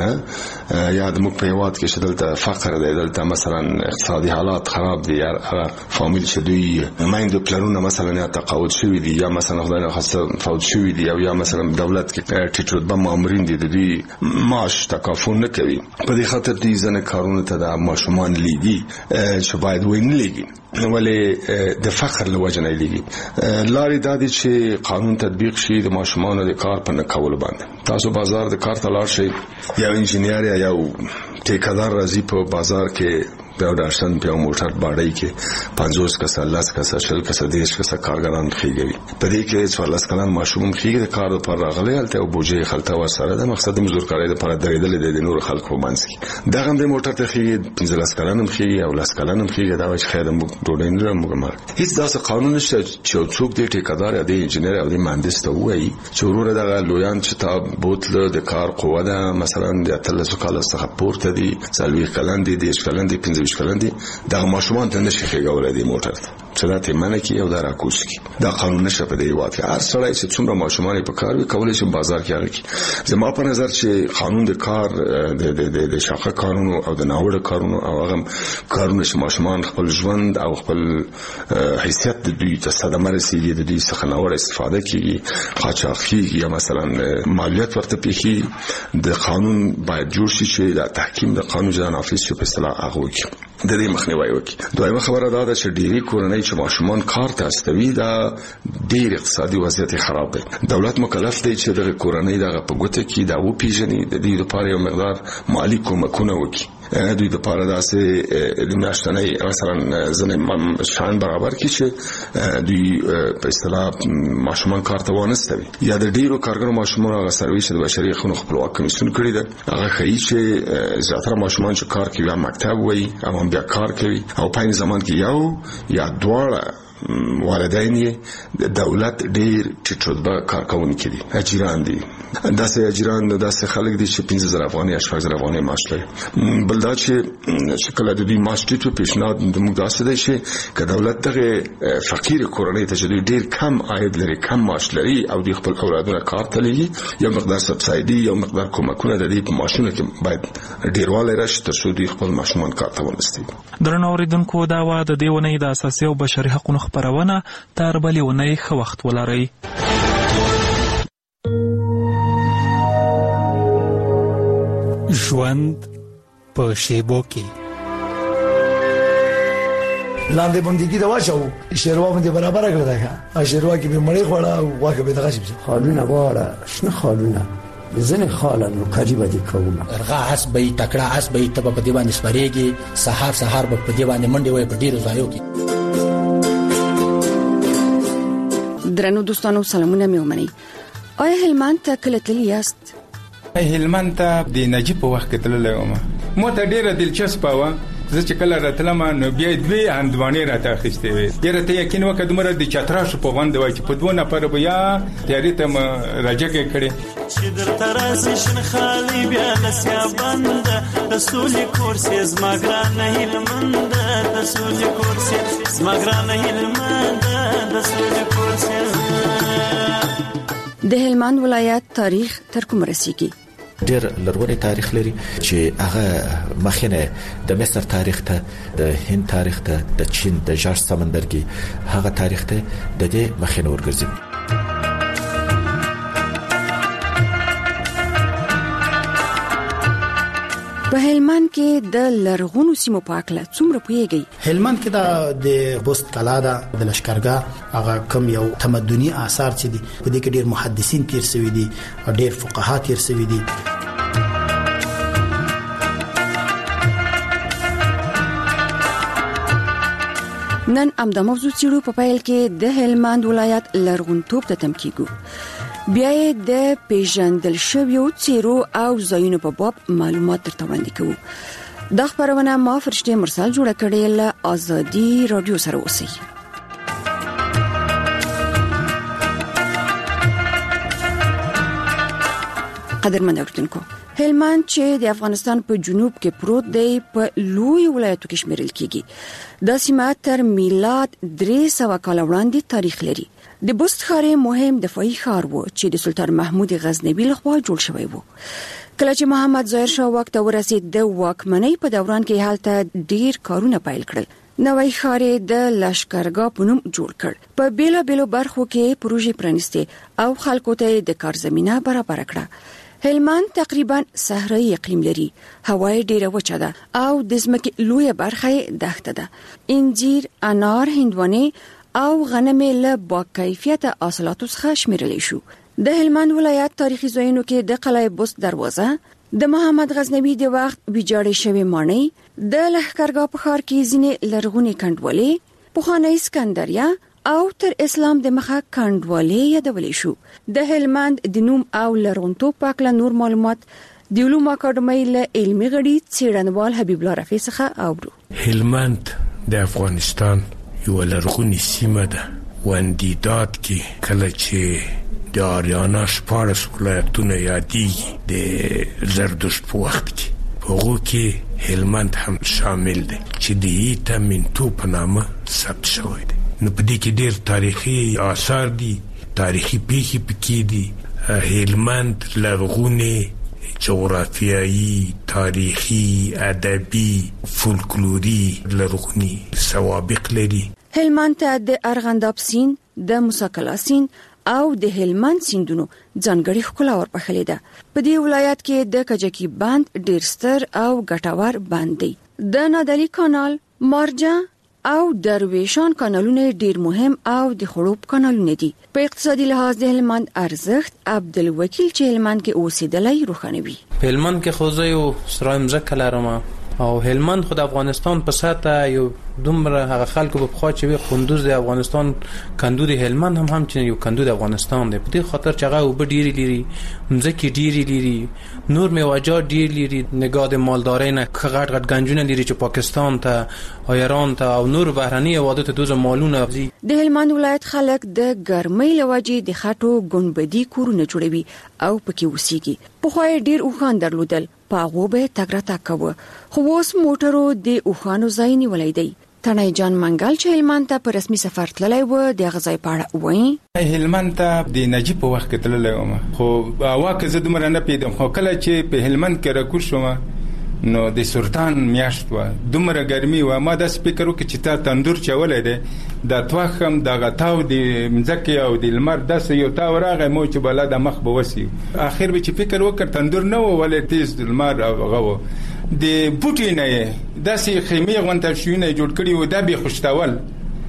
کړي، یا د موږ په هېواد کې چې دلته فقر دی، دلته مثلا اقتصادي حالات خراب دي، یا هغه فامیل چې دوی میندو پلرونه مثلا یا تقاعد شوي دي یا مثلا خدای نخواسته فوت شوي دي او یا مثلا دولت کې ټیټ رتبه مامورین دي، د دوی معاش تکافل نه کوي. په دې خاطر دوی ځینې کارونه ته د ماشومان لیږي چې باید ونه لیږي، ولې د فقر له وجې نه لیږي. لارې دا دي چې قانون تطبیق شي د ماشومانو د کار په نه کولو باندې. تاسو بازار د کار ته لاړ شئ، یو انجینیر یا یو ټیکدار راځي په بازار کې په داشتن په موټر باندې کې پنځوس کسه لاس کسه شل کسه دیش کسه کارګران خېږي. په دې کې څوارلس کلن ماشوم خېږي د کار لپاره راغلی، هلته او بوجي خلته ورسره د مقصد د مزدور کاري لپاره درېدل دي د نور خلکو باندې کې. دغه د موټر ته خېږي پنځلس کلن هم خېږي او لاس کلن هم خېږي، دا چې خیر موږ ډوډۍ نه موږ مار هیڅ داسې قانون نشته چې څوک د ټیکدار یا د انجینیر او د مهندس ته وایي چې ورور دغه لویان چې تا بوتل د کار قوه ده مثلا د اتلس کال څخه پورته دي، څلوېښت کلن دي، دېرش کلن دي، پنځه ویشت کلن دي، دغه ماشومان ته نشي خېږولای دی موټر ته چې دا ته منع کړي او دا راکوز کړي. دا قانون نشته په دې هېواد کې. هر سړی چې څومره ماشومان په کار وي کولی شي بازار کې هغه کړي. زما په نظر چې قانون د کار د د شاقه کارونو او د ناوړه کارونو او هغه کارونه چې ماشومان خپل ژوند او خپل حیثیت د دوی ته صدمه رسېږي، د دوی څخه ناوړه استفاده کېږي، قاچاق کېږي یا مثلا مالیات ورته پیښي، د قانون باید جوړ شي چې د تحکیم د قانون جدا نافذ شي په اصطلاح هغه وکړي، د دې مخنیوی وکړي. دویمه خبره دا ده چې ډېری کورنۍ چې ماشومان کار ته استوي دا ډېر اقتصادي وضعیت خراب دی. دولت مکلف دی چې دغه کورنۍ دغه په ګوته کې دا وپیژني، د دې لپاره یو مقدار مالی کومکونه وکړي. دوی د پاره داسې د میاشتنۍ مثلا ځنې شان برابر کړي چې دوی په اصطلاح ماشومان کار ته وانستوي، یا د ډیرو کارګرو ماشومان هغه سرویس د بشري حقوقو خپلواک کمیسیون کړی ده، هغه ښیي چې زیاتره ماشومان چې کار کوي یا مکتب وایي او هم بیا کار کوي او په این زمان کې یو یا دواړه والدین د دولت ډیر ټیټ کارکونکي دي، اجیران دي. داسې اجیران داسې خلک دي چې پنځه زره افغانۍ یا شپږ زره افغانۍ معاش لري. بل دا چې چې کله د دوی معاش ټیټ پیشنهاد موږ داسې دی چې که دولت دغه فقیر کورنۍ ته چې ډیر کم عاید لري، کم معاش لري او د خپل اولادونو کار ته لېږي، یو مقدار سبسایډي، یو مقدار کومکونه د دې په معاشونو کې باید ډیروالی راشي تر څو دوی خپل ماشومان کار ته ورسوي. درنو اوریدونکو، دا وه د دې اونۍ د اساسي او بشري حقوقو خپرونه. تر بلې اونۍ ښه وخت ولرئ. ژوند په شیبو کې لاندې بندګي دا واچو شیروا باندې برابر کړل دا شیروا کې به مړی خوړه او واګه به دغه شي خالونه واره شنه خالونه زنه خاله نو قریبه دي کومه ارغه اس به تکړه اس به تب په دی باندې سپریږي، سحر سحر په دی باندې منډي وای په ډیرو ځایو کې. درنو دوستانو، سلامونه مې ومنئ. آیا هلمند ته کله تللی یاست؟ هلمند ته د نجیب په وخت کې تللی وم. مو ته ډیره دلچسپه وه. زه چې کله راتلم نو بیا دوی هندوانې راته اخیستې وې. ډېره ته یقین وکړه دومره د چتراشو په غونډه وای چې په دوه نفره به یا تیارې ته م راجګې کړې. چې درته راسي شین خالي بیا نسیا بنده د سولې کورسې زما ګرانه هلمنده د سولې کورسې زما ګرانه هلمنده د سولې کورسې. د هلمند ولایت تاریخ تر کوم رسیږي؟ ډېر لرغونی تاریخ لري چې هغه مخینه د مصر تاریخ ته، د هند تاریخ ته، د چین د جاش سمندرګي هغه تاریخ ته د دې مخینه ورګرځي. په هلمند کې د لرغونو سیمو په اړه څومره پوهیږئ؟ هلمند کې د بست کلا ده، د لشکرګاه هغه کم یو تمدني آثار چې دي په دې کې ډېر محدثین تیر شوي دي او ډېر فقها تیر شوي دي. نن امدا موضوع چیرو په پیل کې د هلمند ولایت لرغونتوب ته تم کیږو. بیا د پیژندل شویو چیرو او ځایونو په باب معلومات درته وړاندې کوو. دا خبرونه ما فرشته مرسل جوړه کړې له آزادي رادیو سره اوسئ. قدرمن اوریدونکو، هلمند چې د افغانستان په جنوب کې پروت دی په لوی ولایتو کې شمیرل کیږي. دا سیمه تر میلاد درې سوه کال وړاندې تاریخ لري. د بست ښار مهم دفاعي ښار و چې د سلطان محمود غزنوي لخوا جوړ شوی و. کله چې محمد ظاهر شاه واک ته ورسید، د واکمنۍ په دوران کې هلته ډیر کارونه پیل کړل. نوی ښار د لشکرګاه په نوم جوړ کړ. په بیلا بیلو برخو کې پروژې پرانیستې او خلکو ته د کار زمينه برابر کړه. هلمند تقریبا صحرایي اقلیم لري، هوا ډیره وچه ده او د ځمکې لویه برخه دښته ده. انجیر، انار، هندوانې او غنم له با کیفیت حاصلاتو څخه شمیرل شو. د هلمند ولایت تاریخي ځایونو کې د قلعه بست دروازه، د محمد غزنوي د وخت ویجاړې شوی ماڼۍ، د لښکرګاه په ښار کې ځینې لرغونې کنډوالې، پخوانی اسکندریه او تر اسلام د مخه کنډوالې یادولې شو. د هلمند د نوم او لرغونتوب په اړه نور معلومات د علومو اکاډمۍ له علمي غړي څېړنوال حبیب الله رفیع څخه اورو. هلمند د افغانستان یو لرغونی سیمه ده. وندیداد کې کله چې د آریانا شپاړس ولایتونه یادېږي د زردشت په وخت کې، په هغو کې هلمند هم شامل دی چې د ایتا منتو په نامه ثبت شوی دی. نو په دې کې ډېر تاریخي آثار دي، تاریخي پیښې پکې دي. هلمند لرغونی، جغرافیایی، تاریخي، ادبي، فولکلوري لرغونی سوابق لري. هلمند ته د ارغنداب سیند، د موسی کلا سیند او د هلمند سیندونو ځانګړي ښکلا ورپخلې ده. په دې ولایت کې د کجکی بند ډېر ستر او ګټور بند دی. د نادعلي کانال، مارجه او درویشان کانالونه ډیر مهم او د خړوب کانالونه دي. په اقتصادي لحاظ د هلمند ارزښت عبدالوکیل چې هلمند کې اوسېدلی روښانوي. په هلمند کې خو زه یو سرایم ځکه لرم او هلمند خو د افغانستان په سطح یو دومره هغه خلکو په خوا چې وي قندوز د افغانستان کندو د هلمند هم هم چې یو کندو د افغانستان دی، په دې خاطر چې هغه وب ډیری لري، مځکه ډیری لري، نور میوه‌جات ډیر لري، نگاه د مالدارۍ نه غټ غټ گنجونه لري چې پاکستان ته او ایران ته او نور بهرني هیوادو ته دوزه مالونه دي. د هلمند ولایت خلک د ګرمۍ لوجې د خټو ګنبدي کورونه جوړوي او پکې اوسېږي. په خوای ډیر اوخان درلودل، پاغو به تګ راتګ کوي، خو اوس موټرو د اوخانو ځای نیولای دی. تنای جان منګل چې هلمند ته په رسمي سفر تللی و د غزای پاړه وایي هلمند ته د نجیب په وخت کې تللی وم، خو واکه زه دومره نه پیدم، خو کله چې په هلمند کې راکوز شوم نو د سلطان میاشت و، دومره ګرمي و، ما داس فکر وکړ چې تا تندور چولې ده د توخم د غتاو د مځکه او د لمر داسې یو تا ورغه مو چې بل د مخ به وسی. اخر به چې فکر وکړ تندور نه و ولې تیز د لمر او غو د بوټي نه داسې خیمه غونټه شوینه جوړ کړی و، دا به خوشتاول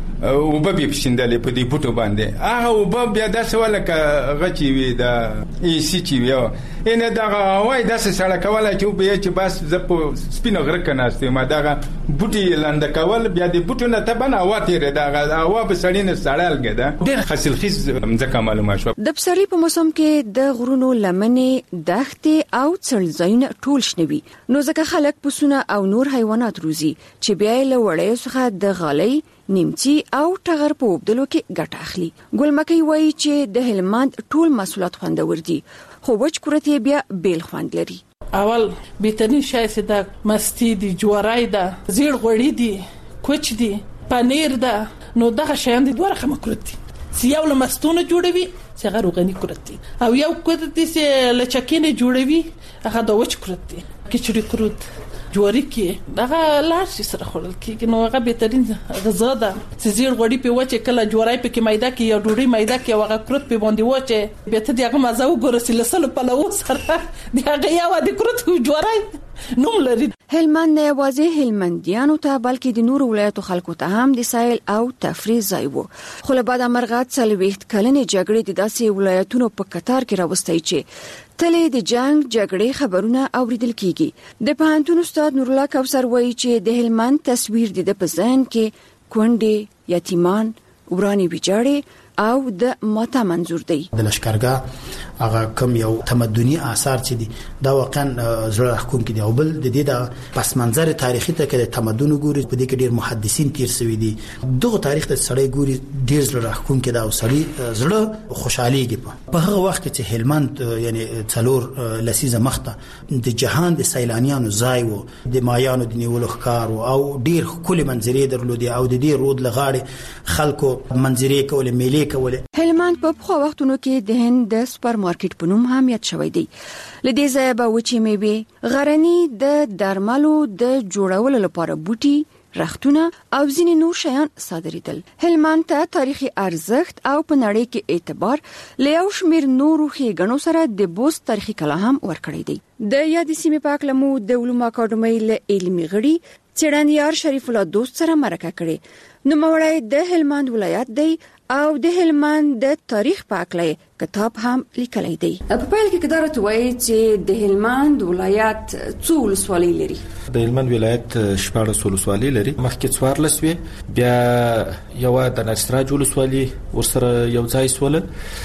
او به په شیندلې په دې بوټو باندې هغه او به بیا داسې ولکه غچی وي دا ای سی چی وي ان دا وای داسې سړک ولا چې به چې بس زپ سپینو غره کناستې ما دا بوټي لاند کول بیا دې بوټو نه تبنه واته دا هوا به سړینه سړال غدا ډېر حاصل خیز مځکه معلومه شو. د بصری په موسم کې د غرونو لمنې دښتې او څړځایونه ټول شنوي، نو ځکه خلک پسونه او نور حیوانات روزي چې بیا له وړې څخه د غالۍ نیمچی او ټغر په وبدلو کې ګټه اخلي. ګلمکۍ وایي چې د هلمند ټول محصولات خوندور دي، خو وچ کورته بیا بیل خوند لري. اول بهترین شای چې د مستی دي، جوارای ده، زیړ غوړی دي، کوچ دي، پنیر ده، نو دغه شیان دي دوه رقم کورت دي. یو له مستونه جوړوي چې هغه روغني کورت دي، او یو کورت دي چې له چکینه جوړوي هغه د وچ کورت دي. کچړي کورت جواری کې دغه لارشي سره خورل کېږي، نو هغه بهترین غذا ده. زیړ غوړی په وچه کله جوړای په کې میده کې یا ډوډۍ میده کې هغه کورت په باندې وچه به ته دغه مزه وګورې لسل په لو سره دغه یو د کورت جوړای نوم لري. هلمند نه یوازې هلمندیانو ته بلکې د نورو ولایتو خلکو ته هم د سایل او تفریح ځای وو، خو له بعد مرغات څلوېښت کلنې جګړې د داسې ولایتونو په قطار کې راوستي چې تلې د جنگ جګړې خبرونه اوریدل کیږي. د پوهنتون استاد نورالله کوثر وایي چې د هلمند تصویر د په ذهن کې کونډې، یتیمان، ورانی ویجاړې او د ماته منظور دی. د لشکرګاه هغه کم یو تمدني آثار چې دي دا واقعا زړه حکومت کې دی، او بل د دې د پس منظر تاریخي ته کې د تمدن ګوري په دې کې ډیر محدثین تیر شوی دي. دغه تاریخ ته سړی ګوري ډیر زړه حکومت کې دا او سړی زړه خوشحاليږي په هغه وخت کې چې هلمند یعنی څلور لسیزه مخته د جهان د سیلانیانو ځای وو، د مایانو د نیولو ښکار او ډیر کلی منظرې درلودي او د دې رود لغاړي خلکو منظرې کولې، میلې کولې. هلمند په خو وختونو کې د هند د سپر مارکیټ په نوم هم یاد شوی دی. لدې ځای به وچې میوې، غرنی د درملو د جوړولو لپاره بوټي، رختونه او ځینې نور شیان صادریدل. هلمند ته تاریخي ارزښت او په نړۍ کې اعتبار له یو شمېر نورو ښېګڼو سره د بوست تاریخي کلا هم ورکړی دی. د یادې سیمې په اړه مو د علومو اکاډمۍ له علمي غړي څېړنیار شریف الله دوست سره مرکه کړې. نوموړی د هلمند ولایت دی او د هلمند د تاریخ په اړه کتاب هم لیکلی دی. په پیل کې کدارت وایي چې د هلمند ولایت څو ولسوالۍ لري؟ د هلمند ولایت شپږ ولسوالۍ لري، مخکې څوارلس وې، بیا یو د نصراج ولسوالۍ ورسره یو ځای سول،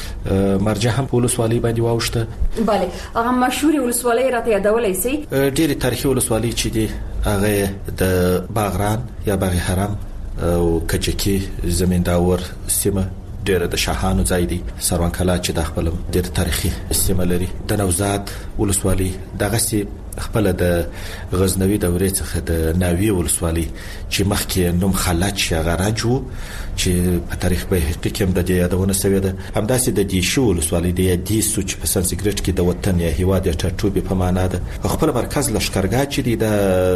مرجع هم په ولسوالۍ باندې واوښته. bale هغه مشهور ولسوالۍ راته یادولای شي؟ ډېری تاریخي ولسوالۍ چې دي هغه د باغران یا باغ حرم او کچکی زمینداور سیمه ډېر د شاهانو ځای دی. سروان کلا چې د خپل ډېر تاریخي سیمه لري. د نوزاد ولسوالۍ دغه سي خپل د غزنوي دورې څخه د ناوی ولسوالۍ چې مخکې نوم خلج یا غراجو چې په تاریخ به حقیقت د دې یادونه سوي ده. همداسې د دې شو ولسوالۍ د دې سوچ په سانسکریټ کې د وطن یا هیواد یا ټاټوبې په معنا ده. خپل مرکز لشکرګاه چې د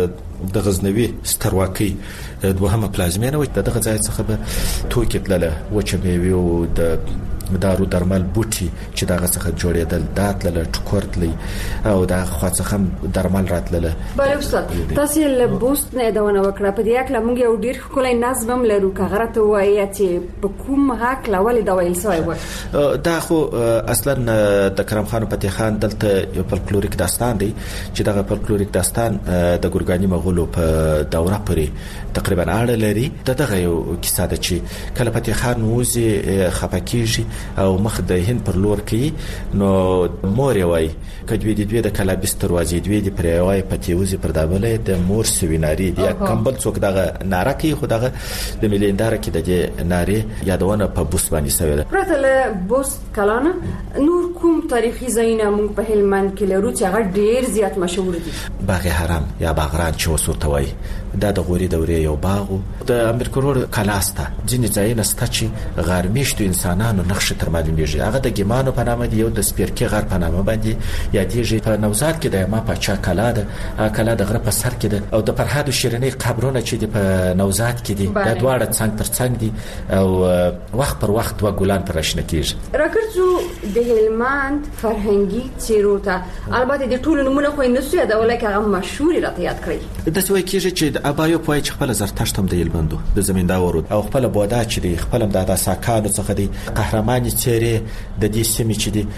د غزنوي سترواکۍ دوهمه پلازمینه و. دغه ځای څخه به توکي تلله وچه میوه او د دارو درمل بوټي چې دغه څخه جوړېدل داتله ټکورتلی او دا خاصه درمل راتله. بله استاد تاسو له بوست نه دونه وکړه په دې اکله موږ یو ډیر خلای نظم لرو کغره ته وایي چې په کوم حق لول دا ویل سوی و. دا خو اصلا د کرم خان فتح خان دلته یو فولکلوریک داستان دی چې دغه فولکلوریک داستان د ګورګانی مغولو په دوره پورې تقریبا اړه لري. دغه یو کیسه ده چې کله فتح خان وزي خپکیږي او مخ د هند پر لور کوي نو مور وای کډوی د دوی د کلابس دروازې دوی د پرېوای پتیوزي پر دابلې د مور سویناری دی کمبل څوک دغه ناره کوي خو دغه د ملیندار کې د ناره یادونه په بوس باندې سوی ده. پرته له بوس کلانه نور کوم تاریخي ځایونه موږ په هلمند کې لرو چې هغه ډیر زیات مشهور دي؟ باغ حرام یا باغران چې وسورته وای دا د غوري دورې یو باغ د امیر کروړ کلاسته ځینې ځایونه سته چې غارمیشتو انسانانو نقش تر معلومیږي. هغه د ګیمانو په نامه دی یو د سپیرکی غر په نامه باندې یادېږي. په نوزاد کې د ما پاچا کلا ده کلا د غره په سر کې ده او د فرهاد شیرینی قبرونه چې د په نوزاد کې دي د دواړه څنګ تر څنګ دي او وخت پر وخت وا ګلان پر راشنه کیږي. راکړو د هلمند فرهنګي چیرو ته البته د ټولو نمونه خو نه سوی دا ولکه هغه مشهور راته یاد کړی. د څه کیږي چې د ابایو پوي چې خپل زرتشت هم د هلمندو د زمینداورو او خپل بودا چې دی خپل د ساکانو څخه دی قهرماني چیرې د دې سیمې چې دی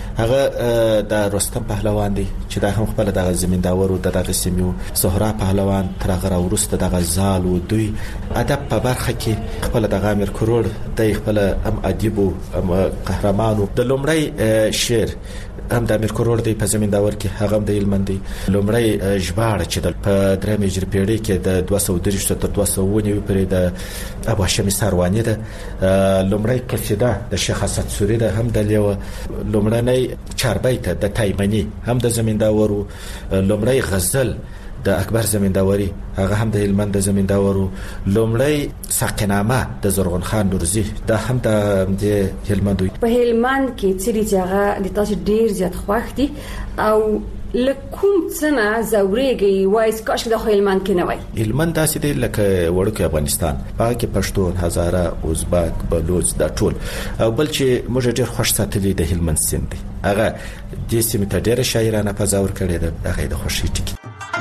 هغه د رستم پهلوان دی چې دا هم خپل د زمینداورو دغه سیمې زهرا پهلوان تر هغه ورسته دغه زال او دوی ادب په برخه کې خپل د امیر کروړ د خپل ام ادیب او قهرمانو د لومړی شعر هم د امیر کروړ دی په زمینداور کې هغه د هلمند دی لومړی ژباړه چې په درېمه هجري پیړۍ کې د دوه سوه درې تر دوه سوه نوي پورې د ابو هاشم ساروانی ده. لومړی قصیده د شیخ اسد سوری ده هم د لیو لومړنۍ چاربیت د تایمنی هم د زمینداورو لومړی غزل د اکبر زمینداوري هغه هم د هلمند د زمینداورو لومړی ساقنامه د زرغون خان نورزی دا هم د هلمند. په هلمند کې چې هغه د تاسو ډیر زیات خوښ دي او لکوم څنګه زوريږي وایس کاش د هلمند کې نه وای. هلمند داسې دی لکه وړوکی افغانستان پاره کې پښتون هزاره ازبک بلوچ دا ټول او بل چې موږ ډیر خوش ساتلې د هلمند سیند دی هغه د سیمې ته ډیره شاعرانه فضا ور کړې ده هغه د خوشی ټکی.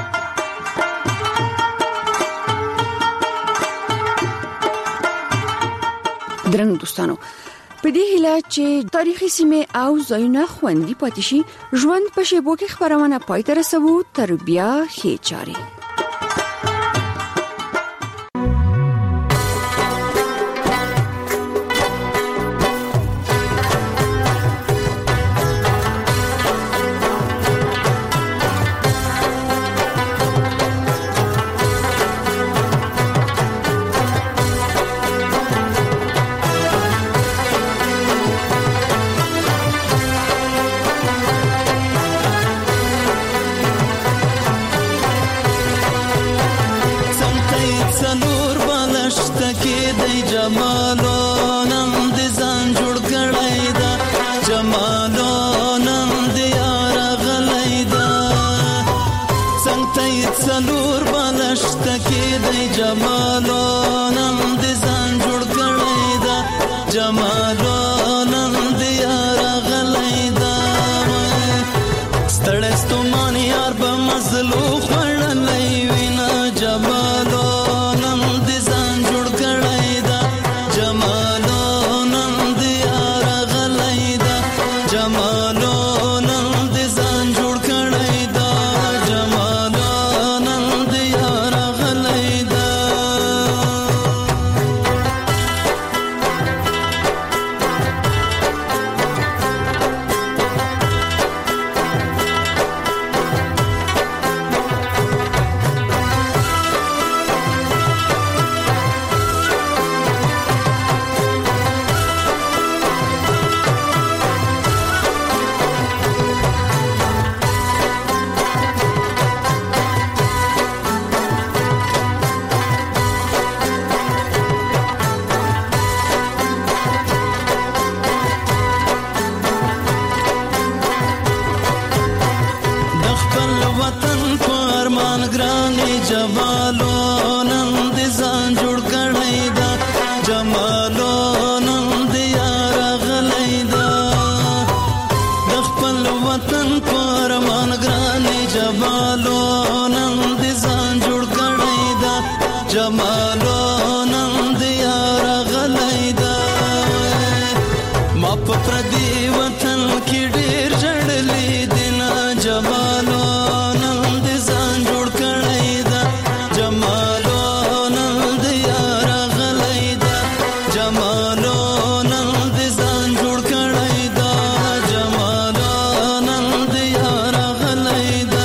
درنو دوستانو په دې هیله چې تاریخي سیمه او ځایونه خوندي پاتې شي ژوند په شیبو کې خبرونه پای ته رسوو تر بیا ښې چاري. جمالو نن د یار غلیدا جمالو نن دې ځان جوړ کړی دا جمالو نن دې یار غلی دا ما په پردي وطن کې ډېر جړلې دینا جمالو نن دې ځان جوړ کړی دا جمالو نن دې یار غلی دا جمالو نن دې ځان جوړ کړی دا جمالو نن دې یار غلی دا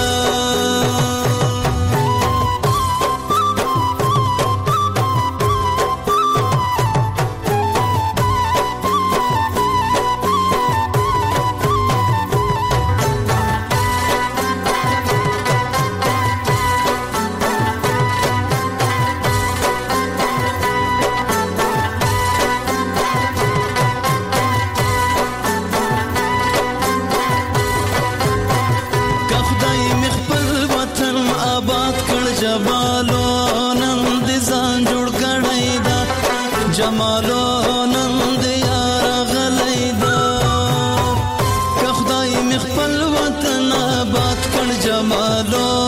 که خدای مې خپل وطن آباد کړ جمالو نن دې ځان جوړ کړی دا جمالو نن دې یار غلی دا که خدای مې خپل وطن آباد کړ جمالو